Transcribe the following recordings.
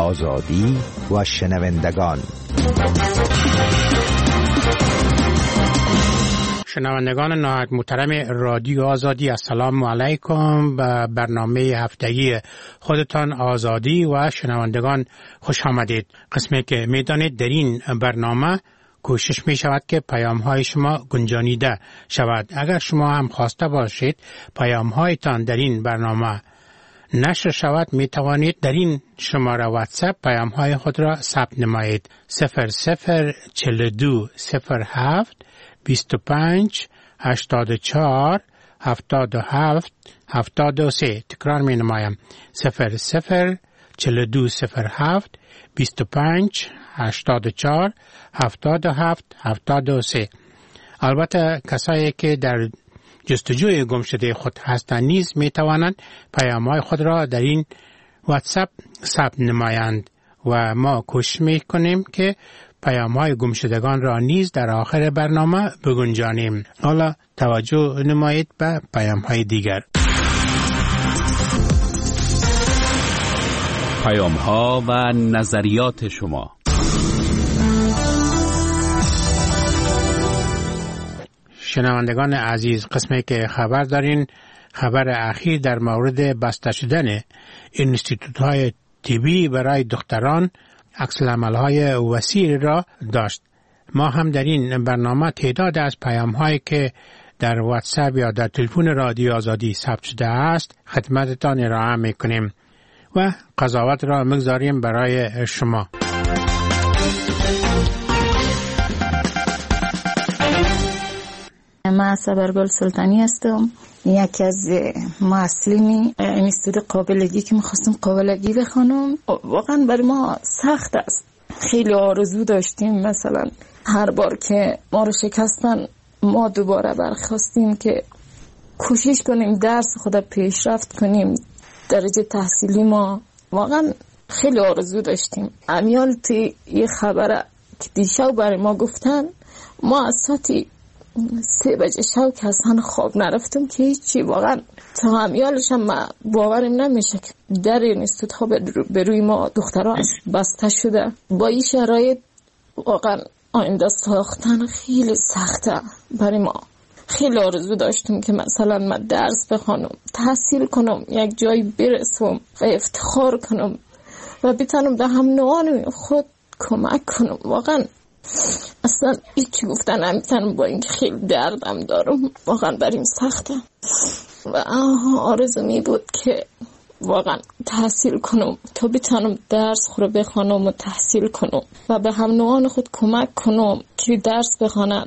آزادی و شنوندگان. شنوندگان نهایت محترم رادیو آزادی، السلام علیکم. به برنامه هفتگی خودتان آزادی و شنوندگان خوش آمدید. قسمی که میدانید در این برنامه کوشش می شود که پیام های شما گنجانیده شود. اگر شما هم خواسته باشید پیام هایتان در این برنامه نشر شود، می توانید در این شماره واتساپ پیام های خود را ثبت نمایید. 0042 07 25 84 77 73. تکرار می نمایم. 0042 07 25 84 77 73. البته کسایی که در جستجوی گمشده خود هستند نیز می توانند پیام‌های خود را در این واتساپ ثبت نمایند و ما کوشش می کنیم که پیام‌های گمشدگان را نیز در آخر برنامه بگنجانیم. حالا توجه نمایید به پیام‌های دیگر. پیام‌ها و نظریات شما. شنوندگان عزیز، قسمی که خبر دارین، خبر اخیر در مورد بسته شدن انستیتوت‌های طبی برای دختران عکس‌العمل‌های وسیع را داشت. ما هم در این برنامه تعداد از پیام‌هایی که در واتساپ یا در تلفن رادیو آزادی ثبت شده است خدمتتان ارائه می‌کنیم و قضاوت را می‌گذاریم برای شما. من صبرگل سلطانی هستم، یکی از معلمین انستیتوت قابلگی که می‌خواستم قابلگی بخونم. واقعا برای ما سخت است. خیلی آرزو داشتیم مثلا هر بار که ما رو شکستن ما دوباره برخواستیم که کوشش کنیم درس خود پیشرفت کنیم. درجه تحصیلی ما واقعا خیلی آرزو داشتیم. امیال تی یه خبره که دیشب برای ما گفتن، ما از ساعتی 3 بجه شب که اصلا خواب نرفتم که هیچی. واقعا تا همیالش هم باورم نمیشه که در انستیتوت ها به روی ما دخترها بسته شده. با این شرایط واقعا آینده ساختن خیلی سخته برای ما. خیلی آرزو داشتم که مثلا من درس بخونم، تحصیل کنم، یک جایی برسم و افتخار کنم و بتونم به هم نوعان خود کمک کنم. واقعا اصلا یکی گفتن نمیتونم با این خیلی دردم دارم. واقعا بریم سخته و آرزو می بود که واقعا تحصیل کنم تا بتونم درس خود بخونم و تحصیل کنم و به هم نوعان خود کمک کنم که درس بخونن.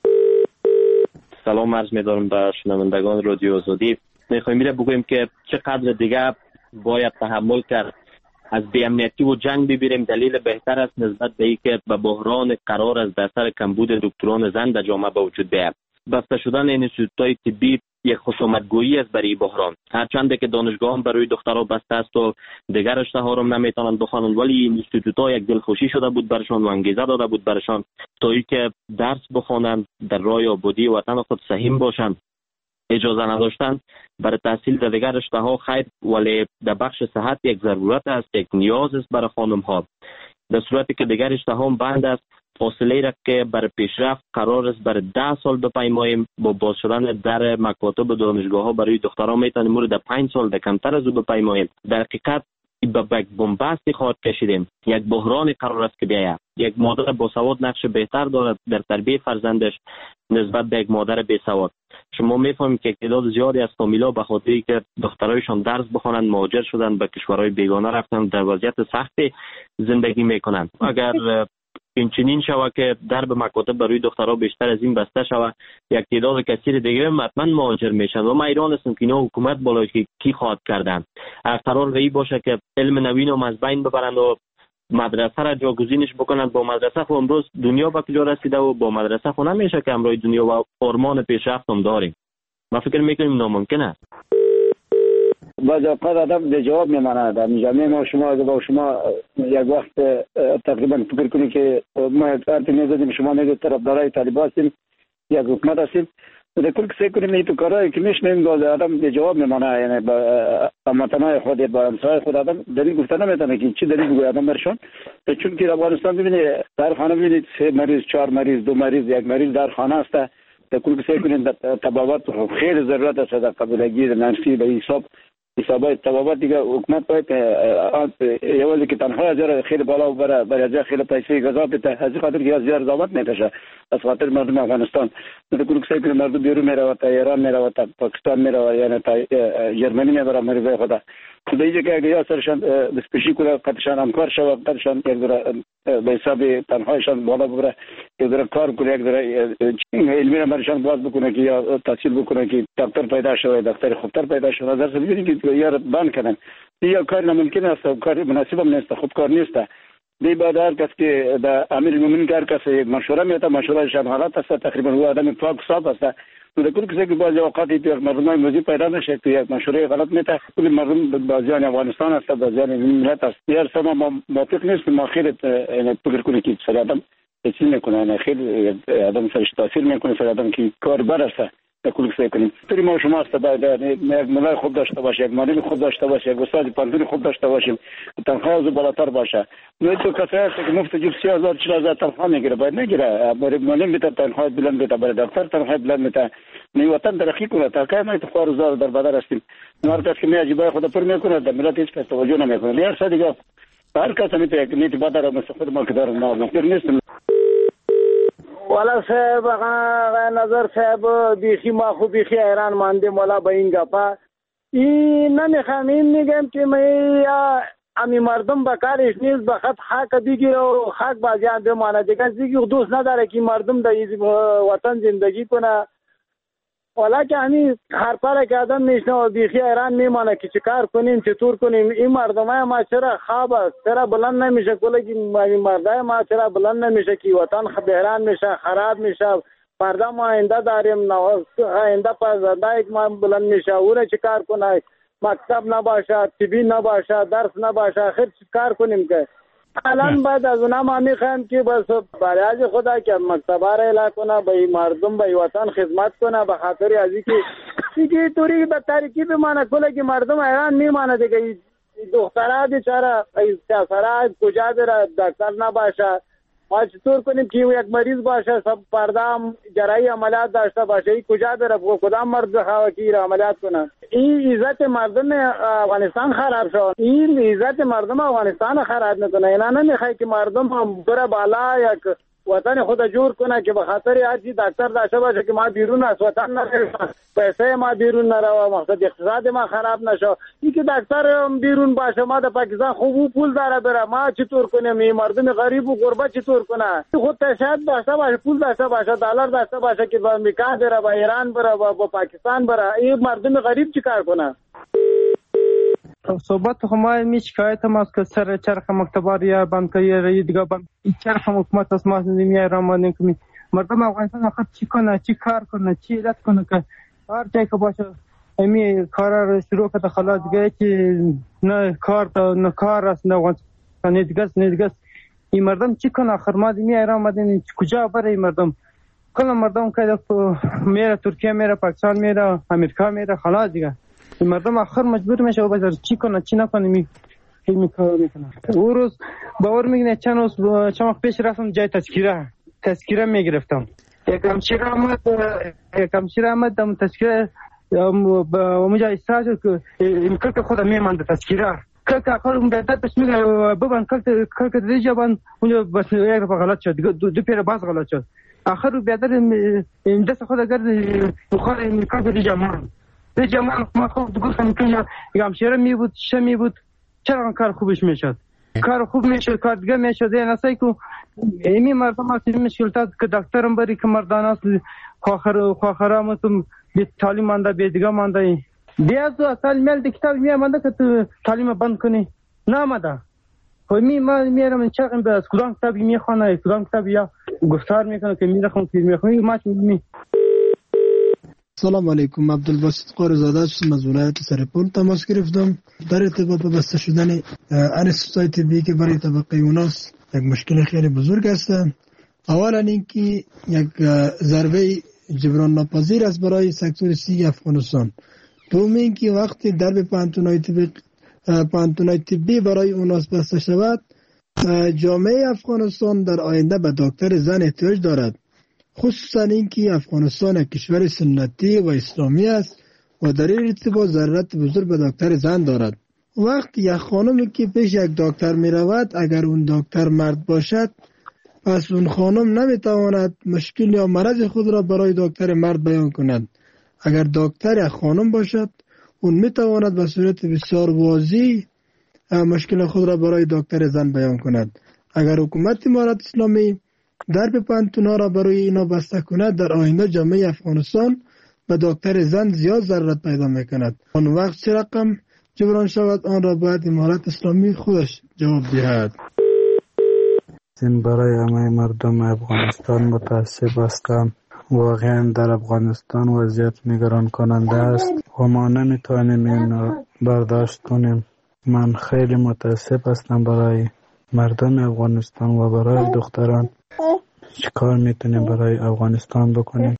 سلام عرض می‌دارم به شنوندگان رادیو آزادی. می‌خوایم بگوییم که چقدر دیگه باید تحمل کرد از بی‌امنیتی و جنگ ببینیم. دلیل بهتر است نسبت به اینکه به بحران قرار است در سر کمبود دکتران زن در جامعه به وجود بیاید. بسته شدن انستیتوت‌های طبی یک خصومت‌گویی است برای بحران. هرچند که دانشگاه برای دخترها بسته است و دیگر رشته‌ها را نمیتوانند بخوانند، ولی انستیتوت‌ها یک دلخوشی شده بود برشان و انگیزه داده بود برشان تا اینکه درس بخوانند، در راه آبادی وطن خود سهیم باشند. اجازه نداشتن برای تحصیل در دیگر رشته‌ها خیر، ولی در بخش صحت یک ضرورت است، یک نیاز است برای خانم‌ها. در صورتی که دیگر رشته‌ها بند است، فاصله را که برای پیشرفت قرار است برای 10 سال بپیماییم، با باز شدن در مکاتب دانشگاه‌ها برای دختران میتونیم مورد 5 سال در کمتر از او بپیماییم. در حقیقت به یک بنبستی خواهد کشیدیم. یک بحرانی قرار است که بیاید. یک مادر باسواد نقش بهتر دارد در تربیت فرزندش نسبت به یک مادر بیسواد. شما میفهمید که تعداد زیادی از فامیل‌ها به خاطر اینکه دخترایشان درس بخوانند مهاجر شدند، به کشورهای بیگانه رفتند، در وضعیت سختی زندگی میکنند. اگر این چنین شود که درب مکاتب برای دخترها بیشتر از این بسته شود، یک تعداد کثیر دیگه حتما مهاجر میشن و من ایران هستم که اینا حکومت بالای کی خواهد کردن. قرار به این باشه که علم نوین رو از بین ببرند و مدرسه را جاگزینش بکنند. با مدرسه خو امروز دنیا به کجا رسیده و با مدرسه خو نمیشه که امروز دنیا و آرمان پیشرفت هم داریم. ما فکر میکنیم ناممکن است. بعض اوقات آدم به جواب میماند. جامعه ما شما با شما یک وقت تقریبا فکر کنید که ما حرفی نزدیم، شما میگید طرفدارای طالبان هستیم، یک حکومت هستیم. در کل کسی کنیم تو کارهایی که میشنیم باز آدم به جواب میمانه، یعنی با هموطنای خود با همسایه خود آدم دلیل گفتن نمیتونه که چی دلیل بگوید آدم برشون. چون که افغانستان ببینید در خانه ببینید 3 مریض 4 مریض 2 مریض 1 مریض در خانه است. در کل کسی کنیم تبابات خیلی ضرورت است در قبیلگی نفسی به حسابات تبابات دیگه حکومت باید یوالی که تنها هزار خیلی بالا بره برای خیلی پیسه غذا بده، از خاطر که هزار زحمت میکشه از خاطر مردم افغانستان. در کل کسی کنیم مردم بیرون میره تا ایران میره و تا پاکستان میره، یعنی تا جرمنی میبره مریضای خدا. خدایی که اگه یا سرشان بسپیشی کنه قدشان همکار شود، قدشان یک ذره به حساب تنهایشان بالا ببره، یک ذره کار کنه، یک ذره علمی را برشان باز بکنه که یا تحصیل بکنه که دکتر پیدا شود، دکتر خوبتر پیدا شود. از اصل ببینید که یار بند کنن یا کار ناممکن است، کار مناسب هم نیست، خوب کار نیست. دی بعد هر کس که در امیر المؤمنین کار کس یک مشوره میده، مشوره شان حالات است، تقریبا او آدم پاک صاف است. در کل کسی که بعضی اوقاتی تو مردمای موزی پیدا نشه که یک مشوره غلط میده، کل مردم بازیان افغانستان است، بازیان ملت است. هر سما موافق نیست، ما خیلی فکر کنیم که سر آدم چیز میکنه، خیلی آدم سرش تاثیر میکنه، سر آدم که کار بر است. در کل کسی کنیم توی ما شما است، باید یک ملای خوب داشته باشه، یک معلم خوب داشته باشه، یک استاد پانتون خوب داشته باشیم، تنخواه از بالاتر باشه. نه تو کسی هست که مفت جیب 30,000 40,000 تنخواه میگیره، باید نگیره. برای معلم میتونه تنخواه بلند میتونه، برای دکتر تنخواه بلند میتونه. نه وطن ترقی کنه تا که ما تو خوارزار در بدر هستیم. هر کس که میاجیبای خود پر میکنه، در ملت هیچ کس توجه نمیکنه. هر سال دیگه هر کس میتونه که نیت بدر مستفید ما که داره نامفیر نیست. والا صاحب نظر صاحب بیخی ما خوب بیخی ایران ماندیم والا به این گپا. این نمیخوام این میگم که ما امی مردم بکارش نیست، بخاطر حق بگیره و حق بازیان بمانه دیگه. دیگه دوست نداره که مردم در این وطن زندگی کنه. والا که همی هر پاره که آدم میشنه و بیخی ایران میمانه که چیکار کنیم چطور کنیم. این مردمای ما چرا خواب است، چرا بلند نمیشه؟ کلگی مردای ما چرا بلند نمیشه که وطن بحران میشه، خراب میشه. فردا ما آینده داریم، آینده پرزنده یک ما بلند میشه، او چیکار کنه؟ مکتب نباشه، طبی نباشه، درس نباشه، خیر چیکار کنیم که الان بعد از اونها ما میخوایم که بس برای خدا که مکتبه را اعلام کنه، به مردم به وطن خدمت کنه، به خاطر از اینکه طوری به تاریکی بمانه کلگی مردم ایران میمانه دیگه. دخترها بیچاره سرها کجا بره، دکتر نباشه. ما چطور کنیم که یک مریض باشه سب پرده جراحی عملیات داشته باشه، این کجا بره؟ کدام مرد خواهد که را عملیات کنه؟ این عزت مردم افغانستان خراب شد. این عزت مردم افغانستان خراب میکنه. اینا نمیخوای که مردم هم بره بالا یک وطن خود جور کنه که به خاطر هر چیز دکتر داشته باشه که ما بیرون از وطن نریم، پیسه ما بیرون نره، مقصد اقتصاد ما خراب نشه. این که دکتر بیرون باشه، ما در پاکستان خوب پول داره بره، ما چطور کنیم؟ این مردم غریب و غربت چطور کنه؟ خود تشهد داشته باشه، پول داشته باشه، دلار داشته باشه که به امریکا بره، به ایران بره، به پاکستان بره. این مردم غریب چیکار کنه؟ صحبت ما می شکایت ما است که سر چرخ مکتبار یا بانکایی دیگه بانک این چرخ حکومت است، ما نمیای ایران که مردم افغانستان آخر چی کنه، چی کار کنه، چی علت کنه که هر جایی که باشه امی کارا رو شروع کرده خلاص دیگه که نه کار است، نه افغانستان دیگه این مردم چی کنه؟ آخر ما نمیای ایران مدین کجا بره؟ این مردم کل مردم که میره ترکیه، میره پاکستان، میره امریکا، میره خلاص دیگه. این مردم آخر مجبور میشه و بذار چی کنه چی نکنه می کار میکنه. او روز باور میگنه چند وقت پیش رفتم جای تذکره میگرفتم. یک همشیر آمد دم تذکره اونجا ایستاد که این کلک خودم میمانده تذکره کلک آخر اون بیادت بس میگه ببن کلک دیجا بند اونجا بس یک رفا غلط شد، دو پیر باز غلط شد. آخر بیادت دست خود گرد بخار این کلک دیجا مان ما خوب گفتم که همشیره می بود چرا کار خوبش میشد، کار خوب میشد، کار دیگه میشد. این اصلا که اینی مردم هستی مشکلات که دکترم بری که مردان هست خواهرام به تعلیم مانده، به دیگه مانده. بیازو اصلا میل دی کتاب میامنده که تو تعلیم بند کنی نامده. خب ما میرم چرا به از کدام کتابی میخوانه، کدام کتابی یا گفتار میکنه که میرخم که میخونی ما چی. سلام علیکم، عبدالباسط قارزاده هستم از ولایت سرپل تماس گرفتم در ارتباط با بسته شدن انستیتوهای طبی که برای طبقه اوناست یک مشکل خیلی بزرگ است. اولا اینکه یک ضربه جبران ناپذیر است برای سکتور سی افغانستان. دوم اینکه وقتی درب پانتونای طبی برای اوناس بسته شود، جامعه افغانستان در آینده به دکتر زن احتیاج دارد، خصوصا اینکه افغانستان کشور سنتی و اسلامی است و در این ارتباط ضرورت بزرگ به دکتر زن دارد. وقتی یک خانمی که پیش یک دکتر می رود، اگر اون دکتر مرد باشد، پس اون خانم نمی تواند مشکل یا مرض خود را برای دکتر مرد بیان کند. اگر دکتر یک خانم باشد، اون می تواند به صورت بسیار واضح مشکل خود را برای دکتر زن بیان کند. اگر حکومت امارت اسلامی درب پانتونا را برای اینا بسته کند، در آینده جامعه افغانستان به دکتر زن زیاد ضرورت پیدا میکند. آن وقت چه رقم جبران شود، آن را باید امارت اسلامی خودش جواب دهد. این برای همه مردم افغانستان متاسف هستم. واقعا در افغانستان وضعیت نگران کننده است و ما نمیتوانیم این برداشت کنیم. من خیلی متاسف هستم برای مردم افغانستان و برای دختران. چیکار میتونیم برای افغانستان بکنیم؟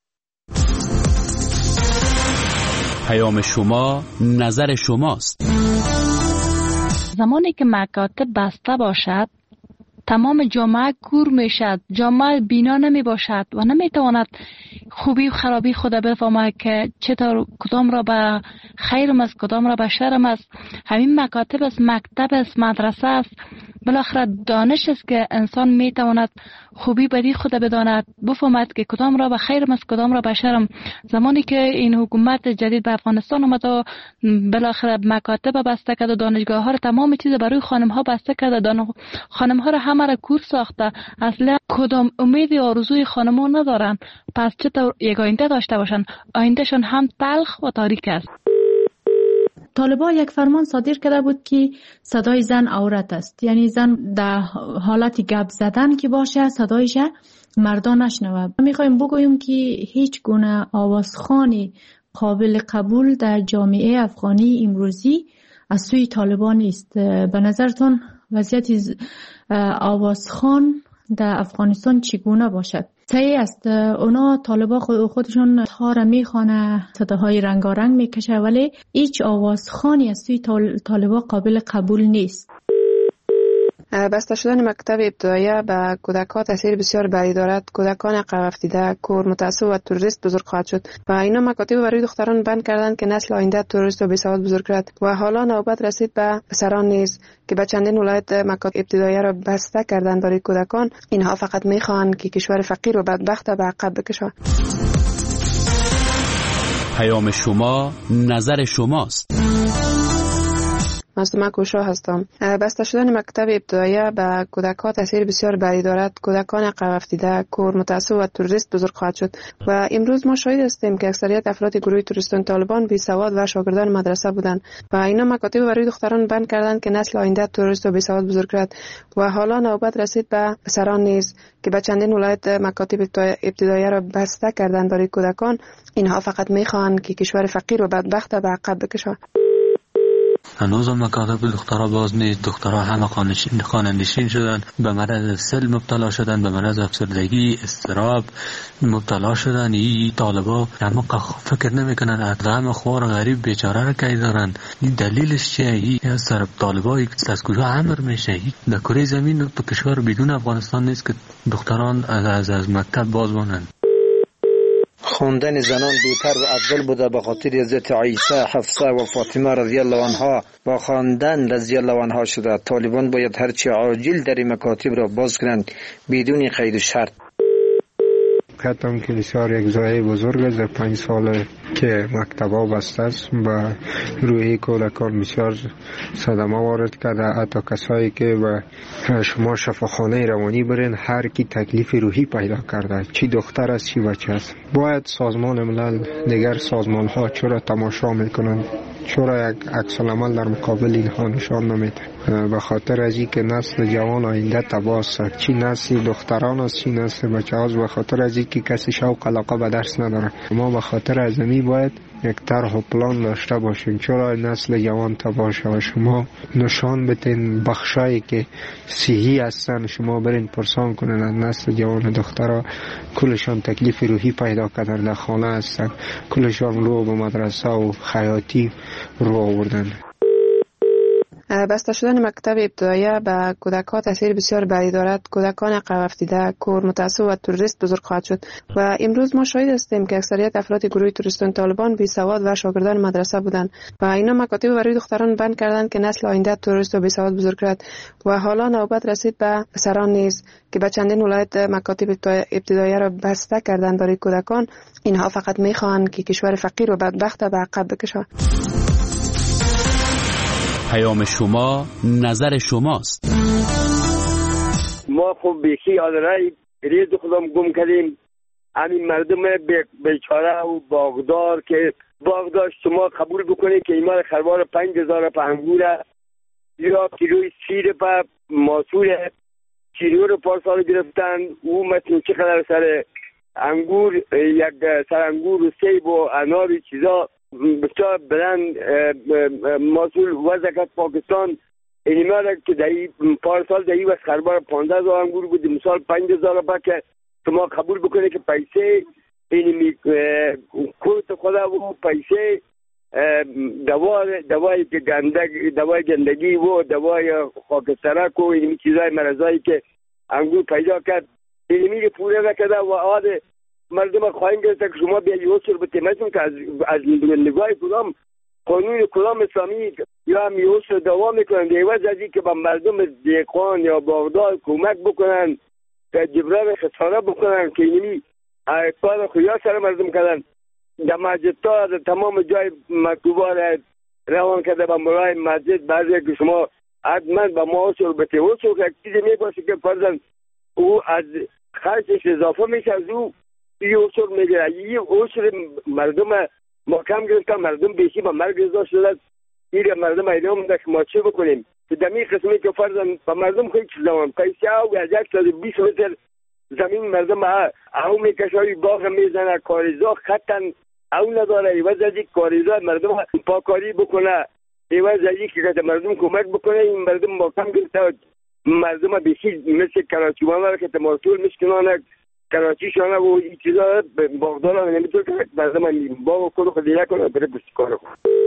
پیام شما نظر شماست. زمانی که مکاتب بسته باشد، تمام جامعه کور میشد، جامعه بینا نمی باشد و نمی تواند خوبی و خرابی خود بفهمد که چطور کدام را به خیرم است، کدام را به شرم است. همین مکاتب است، مکتب است، مدرسه است، بالاخره دانش است که انسان می تواند خوبی بدی خود بداند، بفهمد که کدام را به خیرم است، کدام را به شرم. زمانی که این حکومت جدید به افغانستان آمد و بالاخره مکاتب بسته کرد و دانشگاه ها را، تمام چیز برای خانم ها بسته کرد، خانم ها را همه را کور ساخته. اصلا کدام امید و آرزوی خانم ها ندارن، پس چطور یک آینده داشته باشن؟ آیندهشون هم تلخ و تاریک است. طالبان یک فرمان صادر کرده بود که صدای زن عورت است، یعنی زن در حالت گپ زدن که باشه صدایش مردان نشنوه. میخوایم بگوییم که هیچ گونه آوازخوانی قابل قبول در جامعه افغانی امروزی از سوی طالبان نیست. به نظرتون وضعیت آوازخوان در افغانستان چگونه باشد؟ صحیح است، اونا طالبان خودشون ها را میخوانه، صداهای رنگارنگ میکشه، ولی هیچ آوازخوانی از سوی طالبان قابل قبول نیست. بسته شدن مکتب ابتدایی به کودکان تاثیر بسیار بدی دارد. کودکان عقب افتاده، کور، متعصب و تروریست بزرگ خواهد شد و اینا مکاتب برای دختران بند کردند که نسل آینده تروریست و بیسواد بزرگ کرد و حالا نوبت رسید به پسران نیز که به چندین ولایت مکاتب ابتدایی را بسته کردند برای کودکان. اینها فقط میخواهند که کشور فقیر و بدبخت به عقب بکشند. پیام شما نظر شماست. من کوشا هستم. بسته شدن مکتب ابتدایی به کودکان تاثیر بسیار بدی دارد. کودکان عقب افتاده، کور، متعصب و تروریست بزرگ خواهد شد و امروز ما شاهد هستیم که اکثریت افراد گروه تروریستان طالبان بی سواد و شاگردان مدرسه بودند و اینا مکاتب برای دختران بند کردند که نسل آینده تروریست و بی سواد بزرگ کرد و حالا نوبت رسید به پسران نیز که به چندین ولایت مکاتب ابتدایی را بسته کردند برای کودکان. اینها فقط میخواهند که کشور فقیر و بدبخت به عقب بکشند. هنوز هم مکاتب دخترها باز نیست. دخترها همه خانه‌نشین شدن، به مرض سل مبتلا شدن، به مرض افسردگی، اضطراب مبتلا شدن. این طالبا همه فکر نمیکنن ادغام خوار غریب بیچاره را کی دارن. این دلیلش چیه؟ این از طرف طالبا از کجا امر میشه؟ در کره زمین تو کشور بدون افغانستان نیست که دختران از مکتب باز مانند. خواندن زنان دوتر و افضل بوده به خاطر حضرت عیسی، حفصه و فاطمه رضی الله عنها با خواندن رضی الله عنها شده. طالبان باید هرچی عاجل در مکاتب را باز کنند بدون قید و شرط. کتم که بسیار یک ضایعه بزرگ است. در 5 سال که مکتبا بسته است به روی کودکان بسیار صدمه وارد کرده. حتی کسایی که به شما شفاخانه روانی برین هر کی تکلیف روحی پیدا کرده، چی دختر است چی بچه است. باید سازمان ملل دیگر سازمان ها چرا تماشا میکنند، چرا یک عکس العمل در مقابل اینها نشان نمیده. به خاطر از اینکه نسل جوان آینده تباه است، چی نسل دختران است چی نسل بچه هاست، به خاطر از اینکه کسی شوق علاقه به درس نداره. ما به خاطر از این باید یک طرح و پلان داشته باشیم چرا نسل جوان تباه شود. شما نشان بتین بخشایی که صحیح هستن، شما برین پرسان کنین از نسل جوان دخترها، کلشان تکلیف روحی پیدا کردن، در خانه هستن، کلشان رو به مدرسه و خیاطی رو آوردن. بسته شدن مکتب ابتدایی به کودکان تاثیر بسیار بدی دارد. کودکان عقب افتاده، کور، متعصب و تروریست بزرگ خواهد شد و امروز ما شاهد هستیم که اکثریت افراد گروه تروریستان طالبان بی سواد و شاگردان مدرسه بودند و اینا مکاتب برای دختران بند کردند که نسل آینده تروریست و بی سواد بزرگ کرد و حالا نوبت رسید به پسران نیز که به چندین ولایت مکاتب ابتدایی را بسته کردند برای کودکان. اینها فقط میخواهند که کشور فقیر و بدبخت به عقب بکشند. پیام شما نظر شماست. ما خب بیخی آدرای رید خودم گم کردیم. همین مردم بیچاره و باغدار که باغدار شما قبول بکنید که ایمان خروار 5000 په انگوره یا کیلوی سیر په ماسوره کیلو رو پارسال گرفتن. او مثل چقدر سر انگور، یک سر انگور و سیب و انار و چیزا بسیار بلند مسئول وزکت پاکستان اینیمه که دهی پارسال دهی و خربار 15,000 انگور بود، مثال 5,000 با که شما قبول بکنه که پیسه اینیمی کوت خدا و پیسه دوای که دوای گندگی و دوای خاکسترک و اینیمی چیزای مرضایی که انگور پیدا کرد اینیمی پوره نکده و آده مردم خواهیم گرفت که شما بیا یه سر به تیمتون که از نگاه کدام قانون کدام اسلامی یا هم یه سر دوام میکنن دیوز از این که با مردم دیقان یا باغدار کمک بکنن که جبران خسانه بکنن که اینمی کار خویا سر مردم کردن. در مسجد تا تمام جای مکتوبات روان کرده با مرای مسجد بعضی که شما حتما با ما سر به تیوز که چیزی میباشه که فرزن او از خرچش اضافه میشه از او یه اصول میگه یه اصول مردم ما کم گرفتن، مردم بیشی با مرگ رضا شدن. این مردم اینا مونده که ما چه بکنیم که دمی قسمی که فرضاً با مردم خیلی چیز دوام پیسه او از 120 متر زمین مردم او میکشوی باغ میزنه کاریزا خطن او نداره ایوز از یک کاریزا مردم پاکاری بکنه ایوز از یک که مردم کمک بکنه. این مردم ما کم گرفتن، مردم بیشی مثل کراچیوانه که تماسول میشکنانه کراچی شانه و این چیزا باغداران نمیتونه که مردم باغ کلو خودی نکنه بره بستی کارو.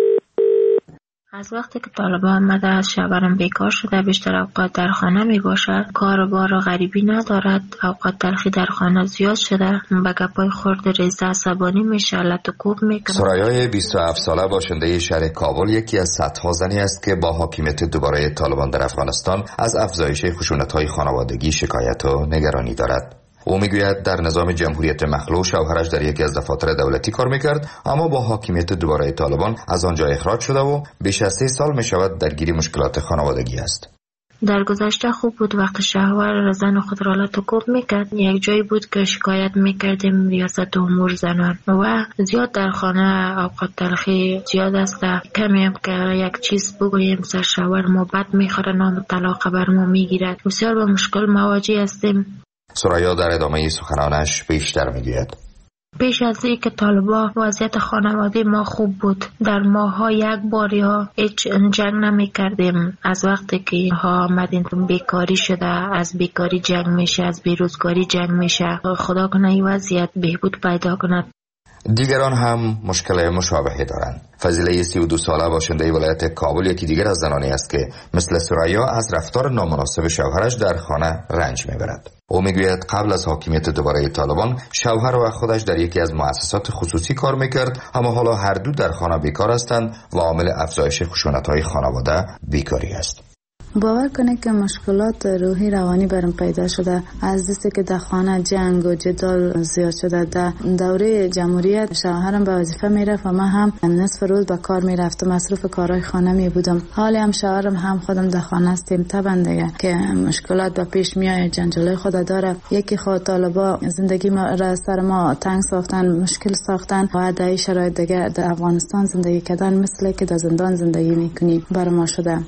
از وقتی که طالبان آمده از شوهرم بیکار شده، بیشتر اوقات در خانه می باشد، کار و بار و غریبی ندارد، اوقات تلخی در خانه زیاد شده، به گپای خورد ریزه عصبانی میشه، علت و کوب میکنه. سرایای 27 ساله باشنده شهر کابل یکی از صدها زنی است که با حاکمیت دوباره طالبان در افغانستان از افزایش خشونت‌های خانوادگی شکایت و نگرانی دارد. او میگوید در نظام جمهوریت مخلوع شوهرش در یکی از دفاتر دولتی کار میکرد، اما با حاکمیت دوباره طالبان از آنجا اخراج شده و بیش از 3 سال میشود درگیر مشکلات خانوادگی است. در گذشته خوب بود وقت شوهر زن خود را لط و کوب میکرد. یک جایی بود که شکایت میکردیم ریاست امور زنان و زیاد در خانه اوقات تلخی زیاد است. کمی هم که یک چیز بگوییم سر شوهر ما بد میخوره، نام طلاق بر ما میگیرد. بسیار با مشکل مواجه هستیم. سرایا در ادامه سخنانش بیشتر میگوید پیش از این که طالبان وضعیت خانواده ما خوب بود. در ماها یک بار یا هیچ جنگ نمی کردیم. از وقتی که ها آمدین بیکاری شده، از بیکاری جنگ میشه، از بیروزگاری جنگ میشه. خدا کنه این وضعیت بهبود پیدا کند. دیگران هم مشکل مشابهی دارند. فضیله 32 ساله باشنده ولایت کابل یکی دیگر از زنانی است که مثل سرایا از رفتار نامناسب شوهرش در خانه رنج میبرد. او میگوید قبل از حاکمیت دوباره طالبان شوهر و خودش در یکی از مؤسسات خصوصی کار میکرد، اما حالا هر دو در خانه بیکار هستند و عامل افزایش خشونت‌های خانواده بیکاری است. باور کنه که مشکلات روحی روانی برام پیدا شده از دستی که در خانه جنگ و جدال زیاد شده. در دوره جمهوریت شوهرم به وظیفه میرفت و من هم نصف روز به کار میرفتم، مصروف کارهای خانه می بودم. حالی هم شوهرم هم خودم در خانه هستیم. طبعا دیگه که مشکلات به پیش میاد، جنجالای خود داره. یکی خود طالبا زندگی ما را سر ما تنگ ساختن، مشکل ساختن و در شرایط دیگه در افغانستان زندگی کردن مثل که در زندان زندگی میکنیم بر ما شده.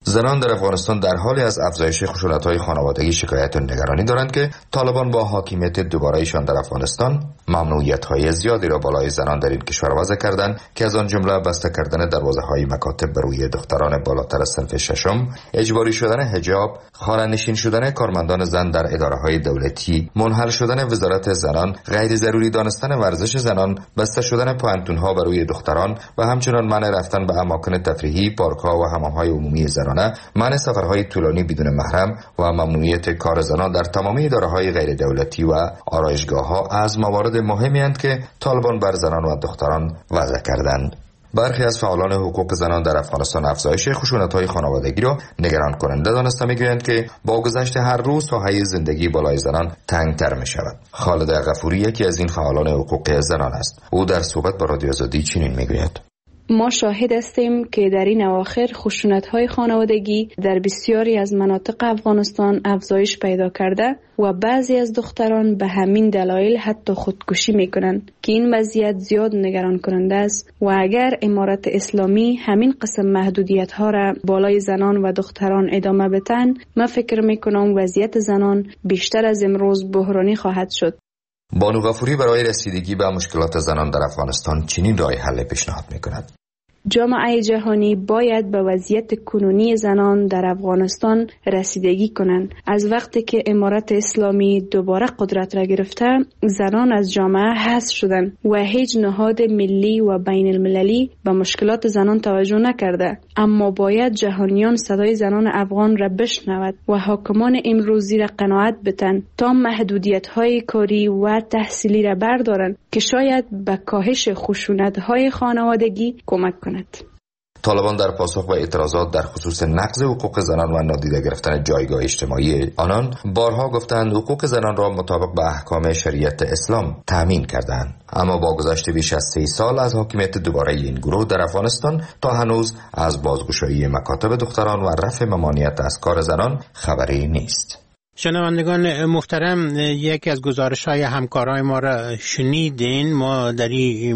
زنان در افغانستان در حالی از افزایش خشونت‌های خانوادگی شکایت و نگرانی دارند که طالبان با حاکمیت دوباره‌ایشان در افغانستان ممنوعیت‌های زیادی را بالای زنان در این کشور وضع کردند که از آن جمله بسته کردن دروازه‌های مکاتب بر روی دختران بالاتر از صنف ششم، اجباری شدن حجاب، خانه‌نشین شدن کارمندان زن در اداره‌های دولتی، منحل شدن وزارت زنان، غیر ضروری دانستن ورزش زنان، بسته شدن پوانتون‌ها بر روی دختران و همچنین منع رفتن به اماکن تفریحی، پارک‌ها و حمام‌های عمومی زنان، منع سفرهای طولانی بدون محرم و ممنوعیت کار زنان در تمام اداره‌های غیر دولتی و آرایشگاه‌ها از موارد مهمی اند که طالبان بر زنان و دختران وضع کردند. برخی از فعالان حقوق زنان در افغانستان افزایش خشونت‌های خانوادگی را نگران کننده دانسته می‌گویند که با گذشت هر روز ساحه زندگی بالای زنان تنگ‌تر می‌شود. خالد غفوری یکی از این فعالان حقوق زنان است. او در صحبت با رادیو آزادی چنین می‌گوید: ما شاهد هستیم که در این اواخر خشونت‌های خانوادگی در بسیاری از مناطق افغانستان افزایش پیدا کرده و بعضی از دختران به همین دلایل حتی خودکشی می‌کنند که این وضعیت زیاد نگران کننده است و اگر امارت اسلامی همین قسم محدودیت‌ها را بالای زنان و دختران ادامه بدن، من فکر می‌کنم وضعیت زنان بیشتر از امروز بحرانی خواهد شد. بانو غفوری برای رسیدگی به مشکلات زنان در افغانستان چنین راه حل پیشنهاد می‌کند: جامعه جهانی باید به وضعیت کنونی زنان در افغانستان رسیدگی کنند. از وقتی که امارت اسلامی دوباره قدرت را گرفته، زنان از جامعه حذف شدند و هیچ نهاد ملی و بین المللی به مشکلات زنان توجه نکرده. اما باید جهانیان صدای زنان افغان را بشنود و حاکمان امروزی را قناعت بدن تا محدودیت‌های کاری و تحصیلی را بردارند که شاید به کاهش خشونت‌های خانوادگی کمک کند. طالبان در پاسخ به اعتراضات در خصوص نقض حقوق زنان و نادیده گرفتن جایگاه اجتماعی آنان بارها گفتند حقوق زنان را مطابق به احکام شریعت اسلام تامین کردند. اما با گذشت بیش از 3 سال از حاکمیت دوباره این گروه در افغانستان تا هنوز از بازگشایی مکاتب دختران و رفع ممانعت از کار زنان خبری نیست. شنوندگان محترم، یکی از گزارش‌های همکارای ما را شنیدین. ما در این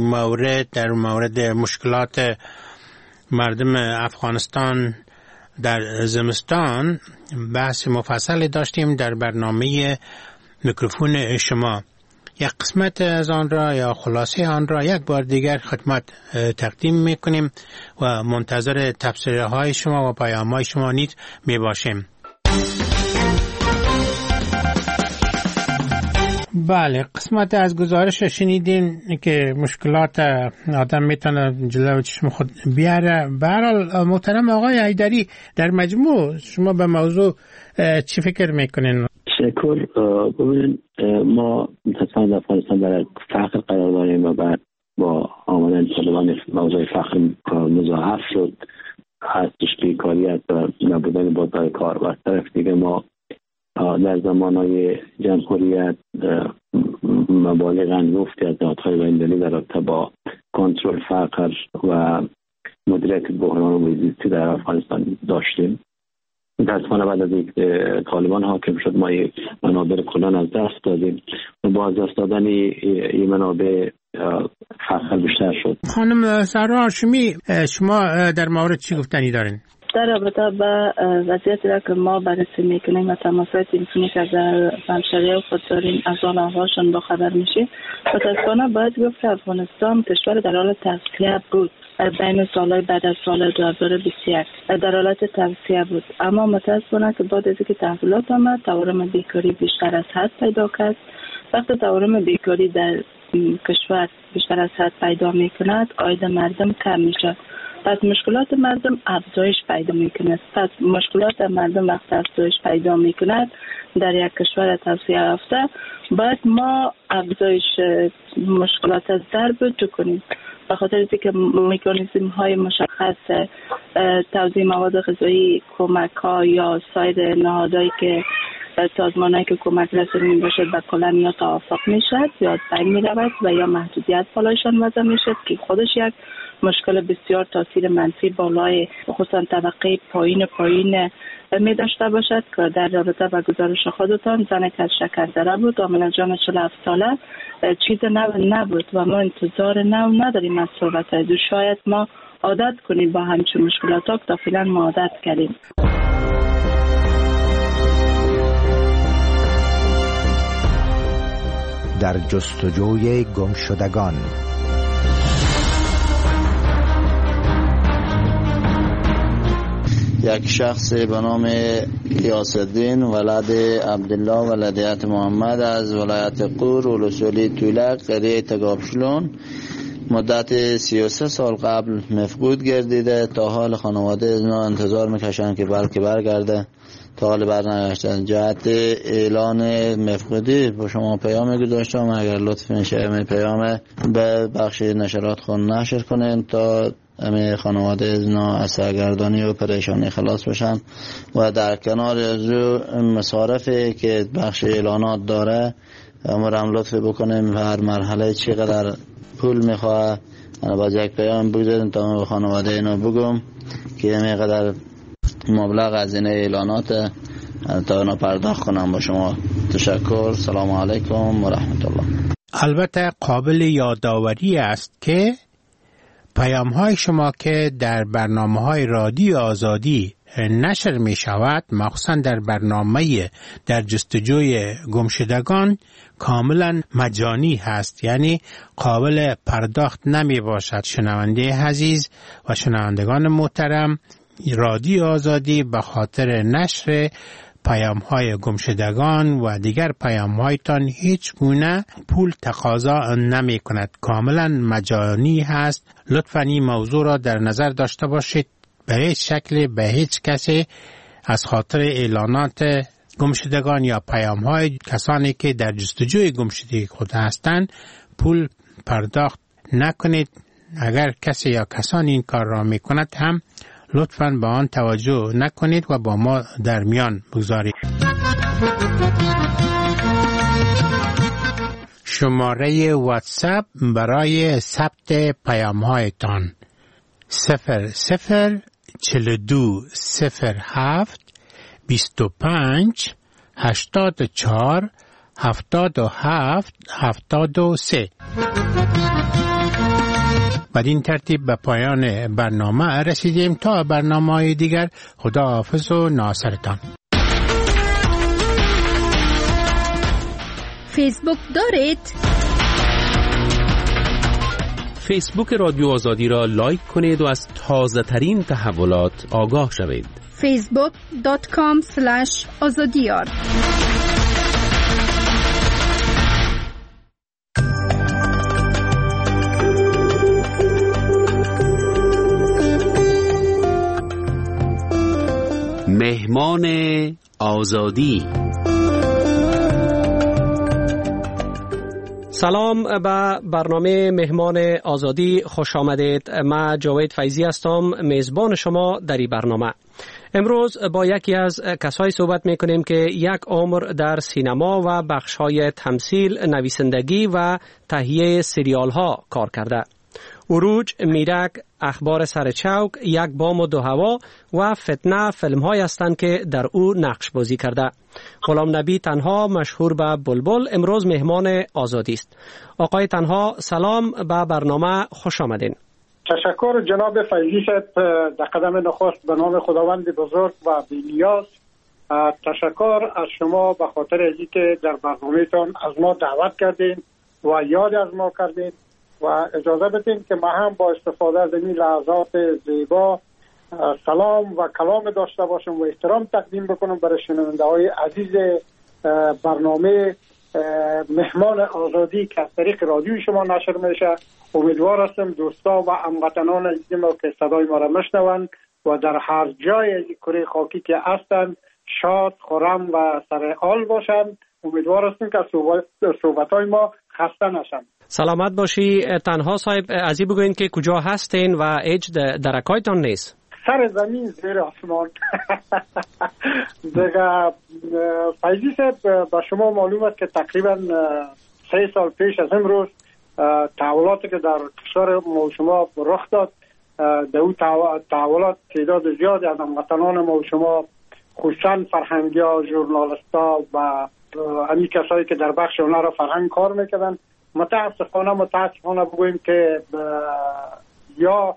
مورد مشکلات مردم افغانستان در زمستان بحث مفصلی داشتیم در برنامه میکروفون شما. یک قسمت از آن را یا خلاصه آن را یک بار دیگر خدمت تقدیم میکنیم و منتظر تبصره های شما و پیام های شما نیز می باشیم. بله، قسمت از گزارش شنیدین که مشکلات آدم میتونه جلو چشم خود بیاره. به هر حال محترم آقای حیدری، در مجموع شما به موضوع چی فکر میکنین؟ تشکر. ببینید، ما متاسفانه در افغانستان در فقر قرار داریم و بعد با آمدن طالبان موضوع فقر مضاعف شد، هستش بیکاریت و نبودن بازار کار. و از طرف دیگه ما در زمانهای جمهوریت مبالغ انگفتی از نهادهای بین‌المللی در رابطه با کنترل فقر و مدیریت بحران محیط در افغانستان داشتیم. متاسفانه بعد از اینکه طالبان حاکم شد ما یک منابع کلان از دست دادیم و با از دست دادن این منابع فقر بیشتر شد. خانم سارا هاشمی، شما در مورد چی گفتنی دارین؟ در رابطه با وضعیتی را که ما بررسی میکنیم و تماسات تلفنی که در همشهریه خود داریم از حال احوالشان با خبر میشیم، متاسفانه باید گفت که افغانستان کشور در حال توسعه بود. بین سالهای بعد از سال 2021 در حالت توسعه بود، اما متاسفانه که بعد از اینکه تحولات آمد تورم بیکاری بیشتر از حد پیدا کرد. وقتی تورم بیکاری در کشور بیشتر از حد پیدا میکند، عاید مردم کم میشه، پس مشکلات مردم افزایش پیدا میکند. پس مشکلات مردم وقتی افزایش پیدا میکند در یک کشور توسعه یافته، باید ما افزایش مشکلات از ضرب کنیم. به خاطر اینکه مکانیزم های مشخص توزیع مواد غذایی، کمک ها یا سایر نهادهایی که سازمانهایی که کمک رسانی می باشد و کلا یا توافق می شد یا بین می رود و یا محدودیت بالایشان وضع می شد که خودش یک مشکل بسیار تاثیر منفی بالای خصوصا طبقه پایین می داشته باشد که در رابطه با گزارش خودتان زن که از شکردره بود و جان 47 ساله چیز نو نبود و ما انتظار نو نداریم از صحبت دو. شاید ما عادت کنید با همچین مشکلات. تا فعلا ما عادت کردیم. در جستجوی گمشدگان. یک شخص به نام یاسالدین ولد عبدالله ولدیت محمد از ولایت قور ولسوالی تولک قریه تگابشلون مدت 33 سال قبل مفقود گردیده. تا حال خانواده از ما انتظار میکشن که بلکه برگرده، تا حال برنگشتن. جهت اعلان مفقودی با شما پیام گذاشتم، اگر لطف میشه پیام به بخش نشرات خون نشر کنین تا همه خانواده از سرگردانی و پریشانی خلاص بشن. و در کنار از مصارفی که بخش اعلانات داره امرم لطف بکنیم هر مرحله چقدر پول میخواه باز یک پیام بگذاریم تا به خانواده اینو بگم که اینقدر مبلغ از این اعلانات تا اینا پرداخت کنم. با شما تشکر. سلام علیکم و رحمت الله. البته قابل یادآوری است که پیام های شما که در برنامه های رادیو آزادی نشر می شود، مخصوصا در برنامه در جستجوی گمشدگان، کاملا مجانی هست، یعنی قابل پرداخت نمی باشد. شنونده عزیز و شنوندگان محترم، رادیو آزادی به خاطر نشر پیام های گمشدگان و دیگر پیام هایتان هیچ گونه پول تقاضا نمی کند، کاملا مجانی هست. لطفاً این موضوع را در نظر داشته باشید. به هیچ شکل به هیچ کسی از خاطر اعلانات گمشدگان یا پیام های کسانی که در جستجوی گمشدگی خود هستند پول پرداخت نکنید. اگر کسی یا کسانی این کار را می کند هم لطفاً به آن توجه نکنید و با ما در میان بگذارید. شماره واتساپ برای ثبت پیام هایتان 004207 25 84 77 73. بدین ترتیب به پایان برنامه رسیدیم. تا برنامه‌های دیگر خداحافظ و ناصرتان. فیسبوک دارید؟ فیسبوک رادیو آزادی را لایک کنید و از تازه ترین تحولات آگاه شوید. facebook.com/azadiyar. مهمان آزادی. سلام به برنامه مهمان آزادی خوش آمدید. من جاوید فیضی هستم، میزبان شما در این برنامه. امروز با یکی از کسایی صحبت میکنیم که یک عمر در سینما و بخش‌های تمثیل، نویسندگی و تهیه سریال ها کار کرده. اروج، میرک، اخبار سر چوک، یک بام و دو هوا و فتنه فیلم های هستند که در او نقش بازی کرده. غلام نبی تنها مشهور به بلبل امروز مهمان آزادی است. آقای تنها سلام، به برنامه خوش آمدین. تشکر جناب فیضی صاحب. در قدم نخست به نام خداوند بزرگ و بی‌نیاز تشکر از شما به خاطر اینکه در برنامه‌تان از ما دعوت کردین و یاد از ما کردین و اجازه بدین که ما هم با استفاده از این لحظات زیبا سلام و کلام داشته باشم و احترام تقدیم بکنم برای شنونده‌های عزیز برنامه مهمان آزادی که از طریق رادیوی شما نشر میشه. امیدوار هستم دوستا و هموطنان عزیز ما که صدای ما را میشنوند و در هر جای از کره خاکی که هستند شاد، خرم و سرحال باشند. امیدوار هستم که صحبت‌های ما خسته نشن. سلامت باشی. تنها صاحب از این بگوین که کجا هستین و هیچ درکایتان نیست؟ سر زمین زیر آسمان. دیگه فیضی صاحب با شما معلوم است که تقریبا 3 سال پیش از امروز تحولاتی که در کشور ما شما رخ داد، در اون تحولات تعداد زیادی از هموطنان ما شما خصوصا فرهنگی‌ها، ژورنالیست‌ها و همین کسایی که در بخش هنر و فرهنگ کار میکردن متاسفانه بگوییم که یا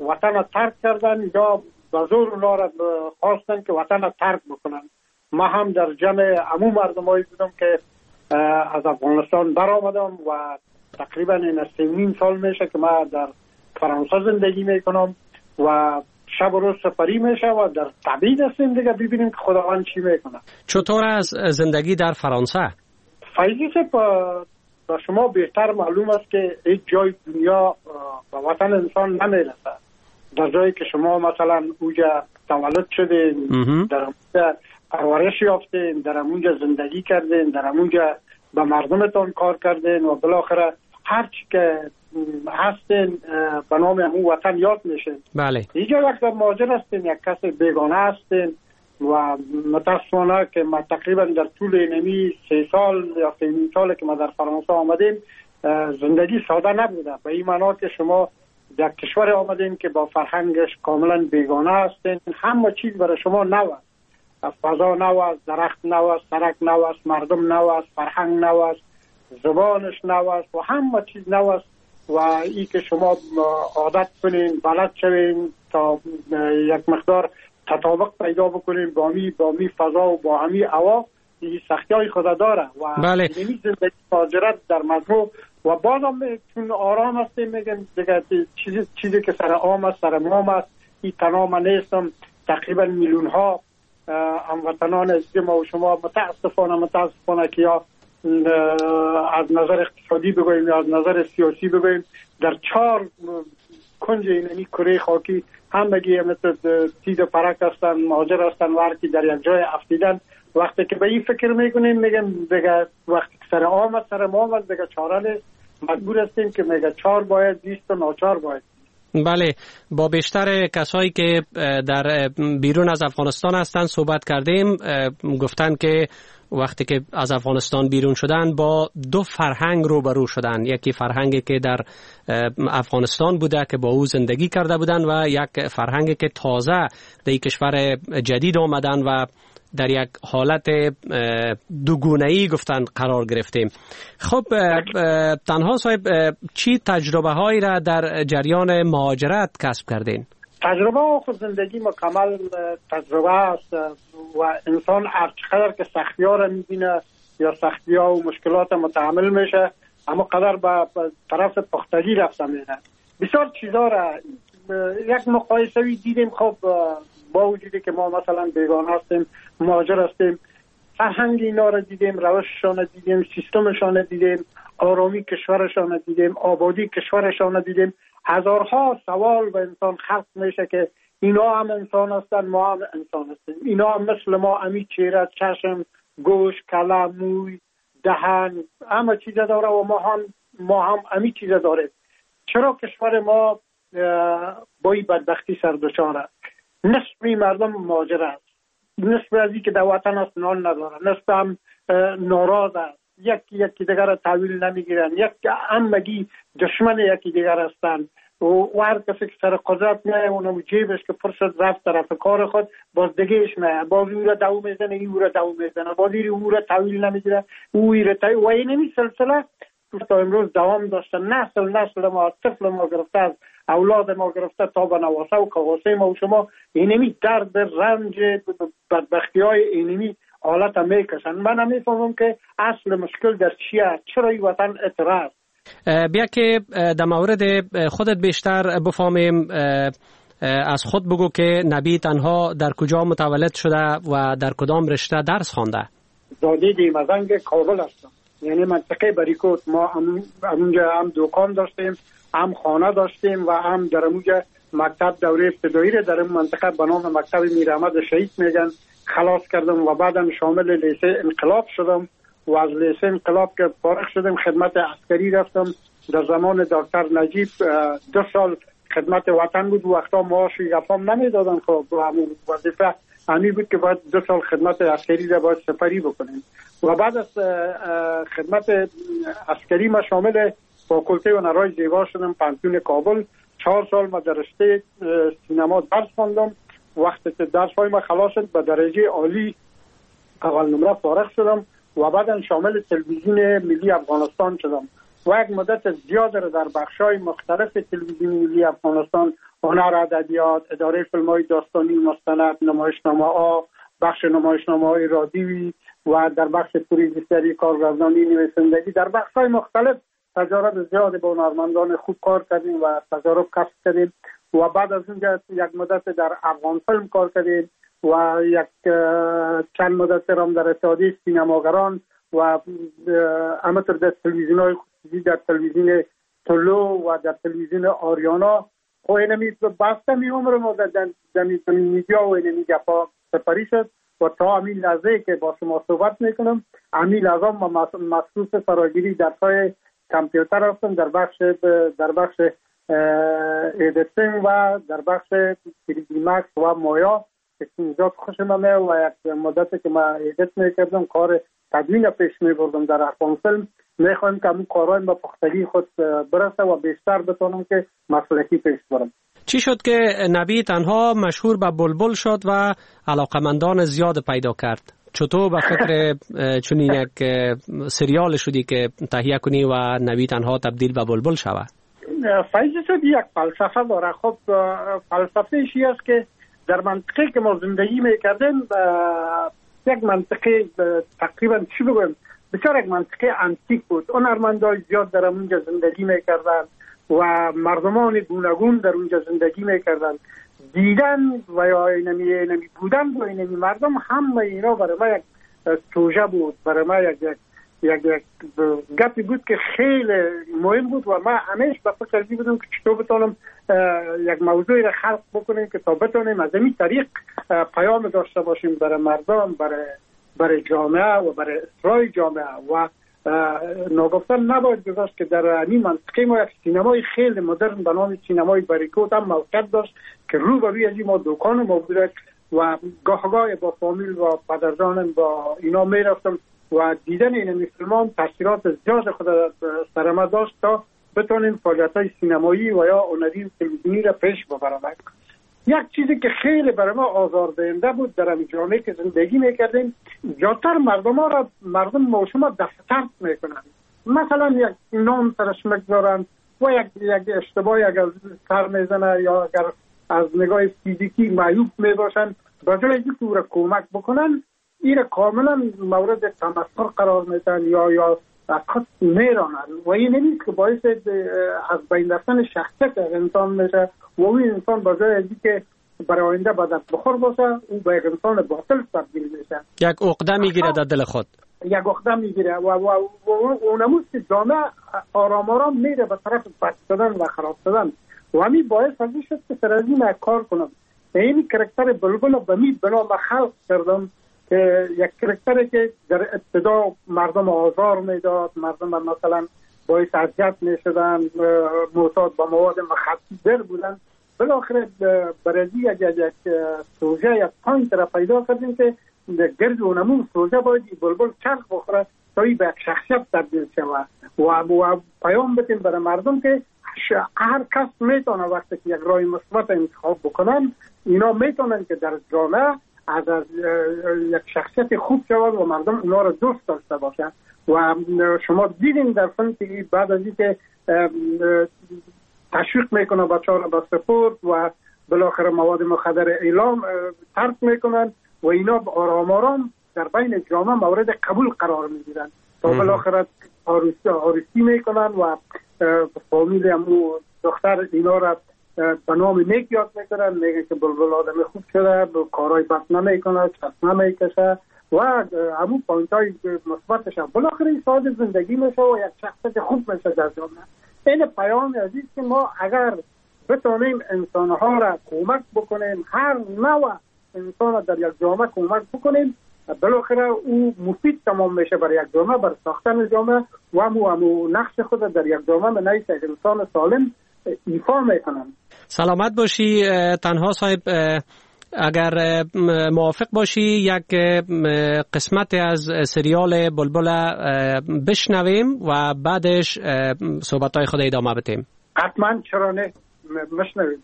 وطن ترک کردن یا به زور اونا را خواستن که وطن ترک بکنن. ما هم در جمع عموم مردمایی بودم که از افغانستان برآمدم و تقریبا این 3.5 سال میشه که ما در فرانسه زندگی میکنم و شب و روز سفری میشه و در تبعید هستیم دیگه، ببینیم که خداوند چی میکنه. چطور از زندگی در فرانسه؟ فیضی با شما بهتر معلوم است که هیچ جای دنیا به وطن انسان نمیرسه. در جایی که شما مثلا اونجا تولد شدین، در اونجا پرورش یافتین، در اونجا زندگی کردین، در اونجا به مردمتون کار کردین و بالاخره هر چی که هستین به نام اون وطن یاد میشین. بله. اینجا وقت مهاجر هستین، یک کس بیگانه هستین و متاسفانه که ما تقریبا در طول اینمی 3 سال یا 3 سال که ما در فرانسه آمدیم زندگی ساده نبوده. به این معنا که شما در کشور آمدین که با فرهنگش کاملا بیگانه هستین، همه چیز برای شما نو است. فضا نو است، درخت نو است، سرک نو است، مردم نو است، فرهنگ نو است، زبانش نو است و همه چیز نو است و ای که شما عادت کنین، بلد شوین تا یک مقدار تطابق پیدا بکنین با می فضا و با همی هوا، این سختی های خود داره و بله. این زندگی مهاجرت در مجموع و بازم چون آرام هستیم میگن دیگه چیزی که سر عام است، سر مام است، این تنها نیستم. تقریبا میلیون ها هموطنان عزیز ما و شما متاسفانه که یا از نظر اقتصادی بگوییم یا از نظر سیاسی بگوییم در 4 کنج اینمی کره خاکی همگی مثل تیز و پرک هستن، مهاجر هستن و هرکی در یک جای افتیدن. وقتی که به این فکر میکنیم میگم دیگه وقتی که سر آمد سر مامد دیگه چاره نیست، مجبور هستیم که میگه 4 باید دیست و ناچار باید. بله، با بیشتر کسایی که در بیرون از افغانستان هستند صحبت کردیم، گفتن که وقتی که از افغانستان بیرون شدن با 2 فرهنگ روبرو شدن. یکی فرهنگی که در افغانستان بوده که با او زندگی کرده بودن و یک فرهنگی که تازه در کشور جدید آمدن و در یک حالت دوگونه‌ای گفتن قرار گرفتیم. خب تنها صاحب چی تجربه هایی را در جریان مهاجرت کسب کردین؟ تجربه و خود زندگی مکمل تجربه است و انسان هرچقدر که سختی ها را میبینه یا سختی ها و مشکلات متحمل میشه اما قدر به طرف پختگی رفته میره. بسیار چیزا را یک مقایسه‌ای دیدیم. خب با وجودی که ما مثلا بیگانه هستیم، مهاجر هستیم، فرهنگ اینا را دیدیم، روششان دیدیم، سیستمشان دیدیم، آرامی کشورشان دیدیم، آبادی کشورشان دیدیم. هزارها سوال به انسان خلق میشه که اینا هم انسان هستن، ما هم انسان هستیم. اینا هم مثل ما همی چهره، چشم، گوش، کله، موی، دهن، همه چیز داره و ما هم همی چیز داره. چرا کشور ما با این بدبختی سر دچاره؟ نصف مردم مهاجر است، نصف از این که در وطن است نان نداره، نصف هم ناراض است، یکی دیگر را تحویل نمیگیرن، همگی دشمن یکی دیگر هستند و هر کسی که سر قدرت میه اونم جیبش که پرشد رفت طرف کار خود باز دیگهش میه، باز او را دو میزنه، این او را دو میزنه، باز او را تحویل نمیگیره، و این سلسله تا امروز دوام داشته. نسل ما، طفل ما گرفته، از اولاد ما گرفته تا به نواسه و کاواسه ما و شما اینمی درد، رنج، بدبختی های اینمی حالت هم میکشن. من هم میفهمم که اصل مشکل در چیه، چرا این وطن اعتراض. بیا که در مورد خودت بیشتر بفهمیم، از خود بگو که نبی تنها در کجا متولد شده و در کدام رشته درس خوانده؟ زاده دیمزنگ کابل هستم، یعنی منطقه بریکوت. ما اونجا هم دکان داشتیم، هم خانه داشتیم و هم در اونجا مکتب دوره ابتدایی را در این منطقه به نام مکتب میر احمد شهید میگن خلاص کردم و بعدم شامل لیسه انقلاب شدم و از لیسه انقلاب که فارغ شدم خدمت عسکری رفتم. در زمان دکتر نجیب 2 سال خدمت وطن بود، وقتا معاش یفام نمیدادن. خب همون وظیفه همی بود که باید 2 سال خدمت عسکری را باید سپری بکنیم و بعد از خدمت عسکری ما شامل فاکولته هنرهای زیبا شدم پانتون کابل. 4 سال ما در رشته سینما درس خوندم. وقتی که درس های ما خلاص شد به درجه عالی اول نمره فارغ شدم و بعد شامل تلویزیون ملی افغانستان شدم و یک مدت زیاد را در بخش‌های مختلف تلویزیون ملی افغانستان، هنر، ادبیات، اداره فیلم‌های داستانی مستند، نمایشنامه‌ها، بخش نمایشنامه‌های رادیویی و در بخش پروژه‌سازی، کارگردانی، نویسندگی، در بخش‌های مختلف تجارب زیاد با هنرمندان خوب کار کردیم و تجارب کسب کردیم و بعد از اونجا یک مدت در افغان فیلم کار کردیم و چند مدت هم در اتحادیه سینماگران و همینطور در تلویزیون‌های خصوصی، در تلویزیون طلو و در تلویزیون آریانا خو اینمی بسته می عمر ما در میدیا و اینمی گپا سپری شد و تا همین لحظه که با شما صحبت میکنم همین لحظه ما مخصوص فراگیری در پای کامپیوتر هستم، در بخش ایدیتینگ و در بخش 3D Max و مایا که اینجا خوشم آمد و یک مدتی که ما ایدیت میکردم کار تدوین پیش میبردم در افغان فیلم. میخوایم که همون کارهای با پختگی خود برسه و بیشتر بتونم که مسلکی پیش برم. چی شد که نبی تنها مشهور به بلبل شد و علاقمندان زیاد پیدا کرد؟ چطور به فکر چنین یک سریال شدی که تهیه کنی و نبی تنها تبدیل به بلبل شود؟ فیض شد یک فلسفه داره. خب فلسفه ایشی است که در منطقه که ما زندگی میکردیم یک منطقه تقریبا چی بگویم بسیار یک منطقه انتیک بود. هنرمندان زیاد در اونجا زندگی میکردن و مردمان گوناگون در اونجا زندگی میکردن. دیدن و یا اینمی بودن با اینمی مردم همه اینا برای ما یک توجه بود، برای ما یک گپی بود که خیلی مهم بود و ما همیشه به فکر بودم که چطور بتونم یک موضوعی را خلق بکنیم که تا بتونیم از این طریق پیام داشته باشیم برای مردم، برای جامعه و برای اصلاح جامعه. و ناگفتن نباید گذاشت که در این منطقه ما یک سینمای خیلی مدرن به نام سینمای بریکوت هم موقعیت داشت که رو به روی از ما دکان ما بوده و گاه با فامیل و پدرجانم با اینا می رفتم و دیدن این فیلمان تاثیرات زیاد خود سر ما داشت تا بتونیم فعالیت‌های سینمایی و یا هنری و تلویزیونی را پیش ببرم. یک چیزی که خیلی برای ما آزاردهنده بود در این جامعه که زندگی میکردیم، زیادتر مردم ما شما دفتر میکنن، مثلا یک نام سرش میگذارن و یک اشتباهی اگر سر میزنه یا اگر از نگاه فیزیکی معیوب میباشن، بجای اینکه او را کمک بکنن این کاملا مورد تمسخر قرار میدن یا از خود میرانن و این نیست که باعث از بین رفتن شخصیت انسان میشه و اون انسان بجای از اینکه برای آینده با دست بخور باشه او به یک انسان باطل تبدیل میشه، یک عقده میگیره در دل خود، یک عقده میگیره و اونموز که جامعه آرام آرام میره به طرف بد شدن و خراب شدن و همین باعث ازی شد که سر از این کار کنم. این کرکتر بلبل به می بنا به خلق کردم که یک کرکتری که در ابتدا مردم آزار میداد، مردم مثلا باعث اذیت میشدن، معتاد به مواد مخدر بودن، بالاخره برای یک سوژه یک پوینت را پیدا کردیم که گرد اونمون سوژه باید بلبل چرخ بخوره تا به یک شخصیت تبدیل شود و پیام بدیم برای مردم که هر کس میتونه وقتی که یک راه مثبت انتخاب بکنن اینا میتونن که در جامعه از یک شخصیت خوب شود و مردم اونا رو دوست داشته باشن. و شما دیدین در فیلم که بعد از اینکه تشویق میکنه بچه‌ها رو به سپورت و بالاخره مواد مخدر اعلام ترک میکنن و اینا آرام آرام در بین جامعه مورد قبول قرار میگیرن تا بالاخره عروسی میکنن و فامیل همو دختر اینا را به نام نیک یاد میکنن، میگه که بلبل آدم خوب شده، کارهای بد نمیکنه، چسب نمیکشه و همون پوینت های مثبتش هم بالاخره ساز زندگی میشه و یک شخصیت خوب میشه در جامعه. این پیام عزیز که ما اگر بتونیم انسانها را کمک بکنیم، هر نوع انسان در یک جامعه کمک بکنیم، بالاخره او مفید تمام میشه برای یک جامعه، برای ساختن جامعه و همو نقش خود در یک جامعه به نوع انسان سالم ایفا میکنن. سلامت باشی تنها صاحب. اگر موافق باشی یک قسمت از سریال بلبل بشنویم و بعدش صحبت‌های خود ادامه بدیم. حتما، چرا نه، بشنویم.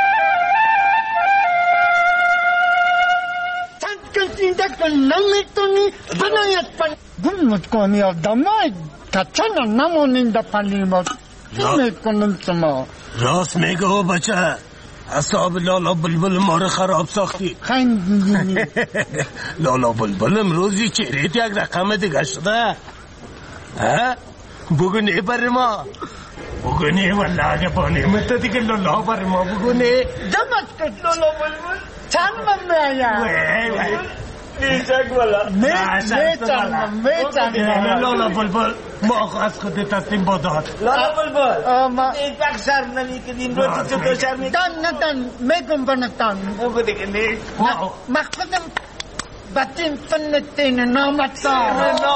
Nang ito کنی بنایت گل متکنی آدمای کچن نمونین در پنیمات چی میکنن شما؟ راست میگه بچه، اصاب لالا بلبل ما رو خراب ساختی. خیلی لالا بلبل امروزی چهرهت یک رقم دیگه شده. بگو بر ما، بگو والله اگه با نعمت دیگه لالا بر ما بگو دمت کن لالا بلبل چند من میایم نیچک والا میچنم لالا بلبل ما از خود تسلیم باداد. لالا بلبل این وقت شرم نمیکنیم رو تو تو شرم نکن میگم بنتان بگو دیگه نیست مقصدم بطین فنتین نامتان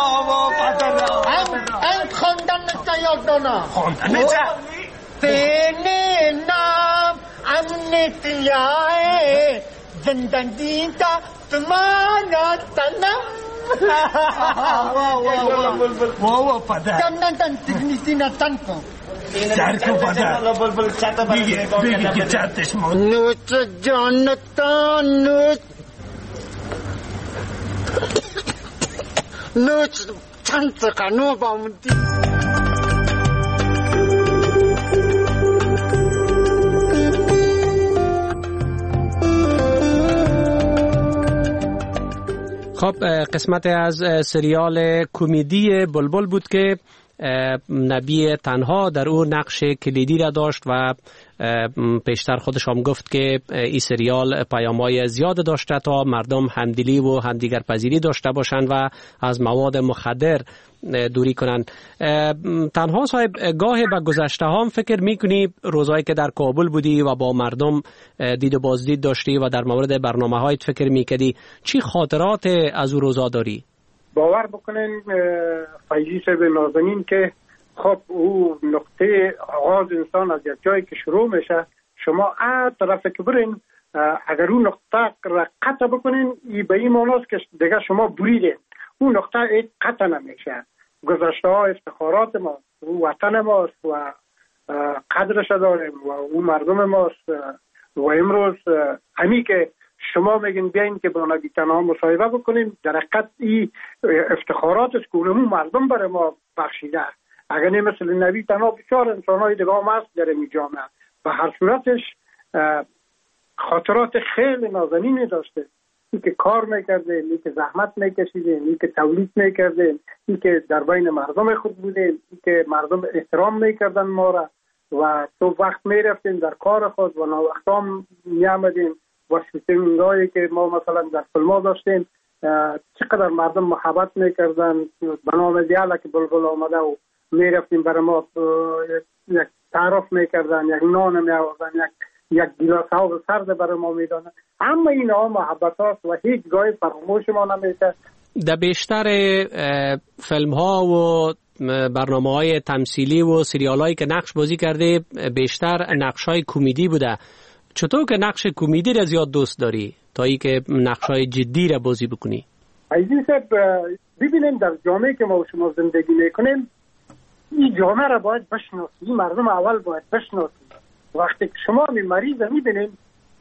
این خوندن نتا یاد دانا خوندن نتا تین نام امنیتیای زندگی تا تمانا تنم واو پدر تن تکنیسی نتن کن سرکو پدر بگی که چرتش مون نوچ جانتان نوچ چند سقنو بامدی خب قسمت از سریال کمدی بلبل بود که نبی تنها در او نقش کلیدی را داشت و پیشتر خودش هم گفت که این سریال پیام‌های زیاد داشته تا مردم همدلی و همدیگر پذیری داشته باشند و از مواد مخدر دوری کنند. تنها صاحب گاهی به گذشته هم فکر میکنی روزایی که در کابل بودی و با مردم دید و بازدید داشتی و در مورد برنامه هایت فکر میکردی، چی خاطرات از او روزا داری؟ باور بکنین فیضی صاحب نازنین که خب او نقطه آغاز انسان از یک جایی که شروع میشه، شما طرف که برین اگر اون نقطه را قطع بکنین به این معناست که دیگه شما بریدین، اون نقطه قطع نمیشه. گذشته ها افتخارات ماست، او وطن ماست و قدرش داریم و او مردم ماست و امروز همی که شما میگین بیاین که با نبی تنها مصاحبه بکنیم، در حقیقت این افتخارات است که اونمون مردم برای ما بخشیده. اگر نه مثل نبی تنها بسیار انسان‌های دیگه هم هست در این جامعه و هر صورتش خاطرات خیلی نازنینی داشته. این که کار میکرده، این که زحمت میکشیده، این که تولید میکرده، این که در بین مردم خود بوده، این که مردم احترام میکردن ما را و تو وقت میرفتیم در کار خود و ناوقتا هم میامدیم و شوتینگایی که ما مثلا در فیلم‌ها داشتیم چقدر مردم محبت میکردن. به نام دیالا که بلبل آمده و میرفتیم برای ما یک تعارف میکردن، یک نان میآوردن، یک گیلاس آب سرد برای ما میدادن. اما اینا محبت هاست و هیچ گاهی فراموش ما نمیشه. در بیشتر فیلم ها و برنامه های تمثیلی و سریال هایی که نقش بازی کرده بیشتر نقش های کمدی بوده. چطور که نقش کمدی را زیاد دوست داری تا ای که نقش های جدی را بازی بکنی؟ عزیز صاحب ببینیم در جامعه که ما و شما زندگی میکنیم این جامعه را باید بشناسیم، مردم اول باید بشناسیم. وقتی که شما مریض میبینیم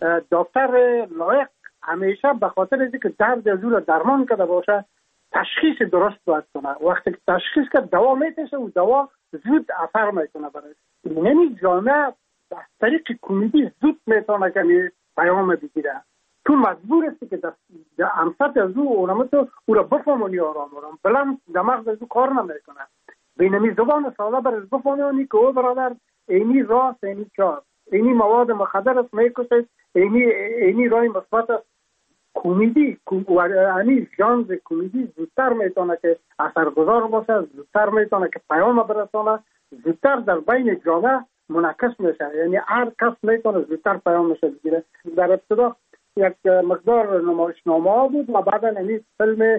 دکتر لایق همیشه به خاطر اینکه درد از او را درمان کرده باشه تشخیص درست باید کنه. وقتی که تشخیص کرد دوا میتشه و دوا زود اثر میکنه برای این جامعه از طریق کمدی زود میتونه که پیام بگیره. تو مجبور هستی که در امسط از او را بفهمونی آرام بلند دماغ از او کار نمیکنه. بینمی زبان ساده برش بفهمونی که او برادر اینی راست اینی چار، اینی مواد مخدر است میکشد، اینی رای مثبت است. کمدی و اینی ژانر کمدی زودتر میتونه که اثرگذار باشه، زودتر میتونه که پیام برسونه، زودتر در بین جامعه منعکس میشه. یعنی هر کس میتونه زودتر پیامش بگیره. در ابتدا یک مقدار نمایشنامه ها بود و بعدا این فیلم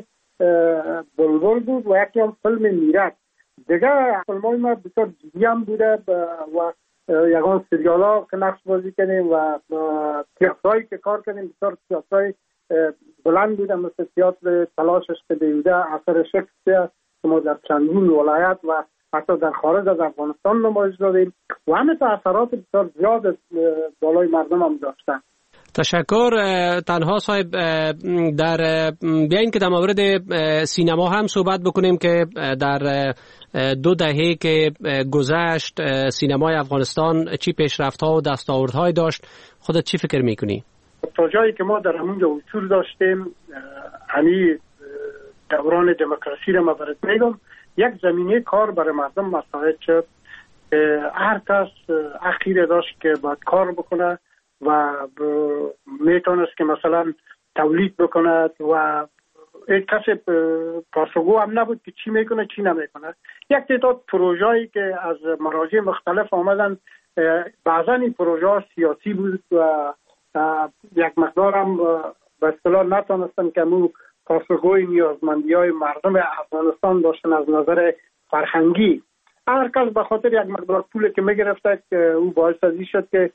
بلبل بود و یکی هم فیلم میرک. دیگه فیلمای ما بسیار جدی هم بوده و یکان سریال ها که نقش بازی کنیم و تیاترهایی که کار کنیم بسیار تیاترهای بلند بوده، مثل تیاتر تلاشش که بیوده اثر شکسپیر که ما در چندین ولایت و حتی در خارج از افغانستان نمایش دادیم و همه تا اثرات بسیار زیاد بالای مردم هم داشتن. تشکر. تنها صاحب در بیاین که در مورد سینما هم صحبت بکنیم که در 2 دهه که گذشت سینمای افغانستان چی پیشرفت‌ها و دستاوردهای داشت، خودت چی فکر میکنی؟ تا جایی که ما در همونجا حضور داشتیم، همین دوران دموکراسی را ما برات میگم، یک زمینه کار برای مردم مساعد شد. هر کس حقی داشت که باید کار بکنه و میتونست که مثلا تولید بکند و یک کسی پاسخگو هم نبود که چی میکنه چی نمیکنه. یک تعداد پروژه‌ای که از مراجع مختلف آمدن، بعضا این پروژه سیاسی بود و یک مقدار هم به اصطلاح نتونستن که مو پاسخگوی نیازمندی‌های مردم افغانستان داشتن از نظر فرهنگی. هر کس به خاطر یک مقدار پول که میگرفته که او باعث ازی شد که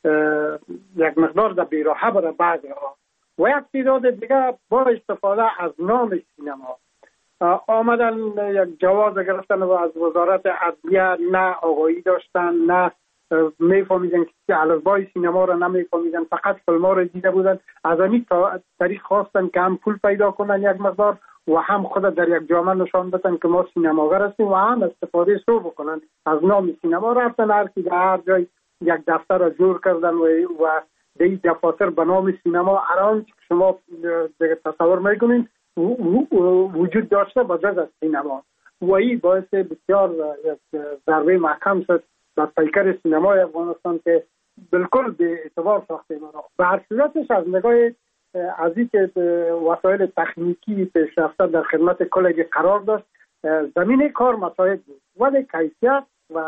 یک مقدار در بیراهه بره بعضی ها و یک تعداد دیگه با استفاده از نام سینما آمدن یک جواز گرفتن و از وزارت عدلیه نه آگاهی داشتن، نه میفهمیدن که الفبای سینما را نمیفهمیدن، فقط فیلم ها را دیده بودن. از همین طریق خواستن که هم پول پیدا کنن یک مقدار و هم خود در یک جامعه نشان بدن که ما سینماگر هستیم و هم استفاده سو بکنن از نام سینما. رفتن هر کی در هر جای یک دفتر را جور کردن و دی دفاتر به نام سینما الان شما دیگه تصور میکنین وجود داشته با جز از سینما و این باعث بسیار یک ضربه محکم شد در پیکر سینمای افغانستان که بالکل به اعتبار ساخته ما. به هر صورتش از نگاه از اینکه وسایل تکنیکی پیشرفته در خدمت کلگی قرار داشت، زمینه کار مساعد بود ولی کیفیت و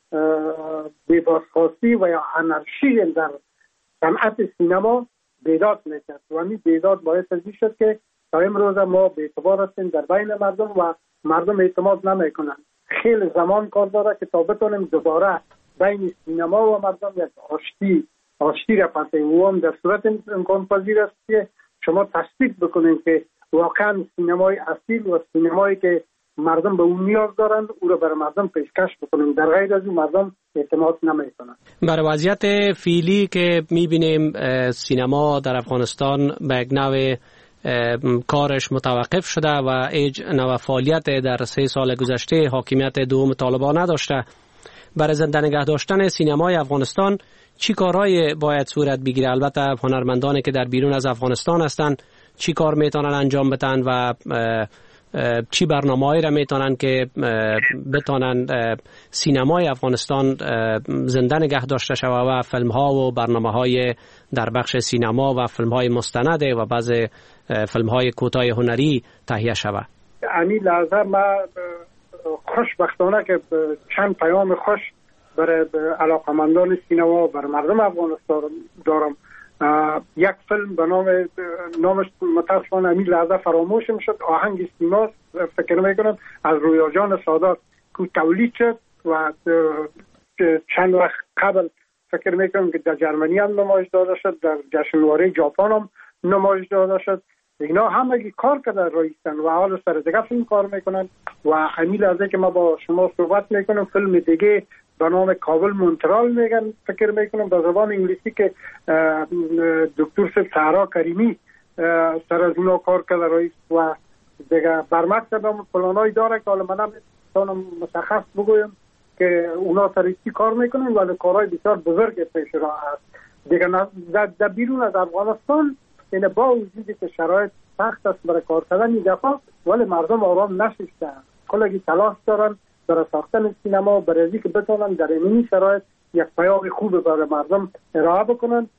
بی‌بازخواستی و یا انارشی در صنعت سینما بیداد میکرد و همین بیداد باعث ازی شد که تا امروز ما به اعتبار هستیم در بین مردم و مردم اعتماد نمیکنن. خیلی زمان کار داره که تا بتونیم دوباره بین سینما و مردم یک آشتی را پسیم و هم در صورت امکان پذیر است که شما تصدیق بکنید که واقعا سینمای اصیل و سینمایی که مردم به اون نیاز دارند او را برای مردم پیشکش بکنیم، در غیر از این مردم اعتماد نمیکنن. برای وضعیت فعلی که میبینیم سینما در افغانستان به یک نوع کارش متوقف شده و هیچ نوع فعالیت در 3 سال گذشته حاکمیت دوم طالبان نداشته. برای زنده نگه داشتن سینمای افغانستان چی کارهای باید صورت بگیره؟ البته هنرمندانی که در بیرون از افغانستان هستند چی کار میتونن انجام بدن و چی برنامه‌ای را میتونن که بتونن سینمای افغانستان زنده نگه داشته شود و فیلم ها و برنامه های در بخش سینما و فیلم های مستند و بعض فیلم های کوتاه هنری تهیه شود؟ همین لحظه ما خوشبختانه که چند پیام خوش برای علاقمندان سینما برای مردم افغانستان دارم. یک فیلم به نامش متاسفانه همین لحظه فراموش میشد، آهنگ سیما فکر میکنم از رویا جان سادات که تولید شد و چند وقت قبل فکر میکنم که در جرمنی هم نمایش داده شد، در جشنواره ژاپن هم نمایش داده شد. اینا همگی کار کرده رایستن و حال سر دیگه فیلم کار میکنن و همین لحظه که ما با شما صحبت میکنم فیلم دیگه به نام کابل مونترال میگن فکر میکنم به زبان انگلیسی که دکتر سهرا کریمی سر از اونا کار کرده رئیس و دیگه برمکتب هم پلانای داره که حالا من نمیتونم مشخص بگویم که اونا سریعی کار میکنن ولی کارهای بسیار بزرگ پیش را هست دیگه. در بیرون از افغانستان این با وجودی که شرایط سخت است برای کار کردن این دفعه ولی مردم آرام نشستن، کلگی تلاش دارن برای ساختن سینما برای اینکه که بتونن در این شرایط یک پیام خوب برای مردم ارائه بکنن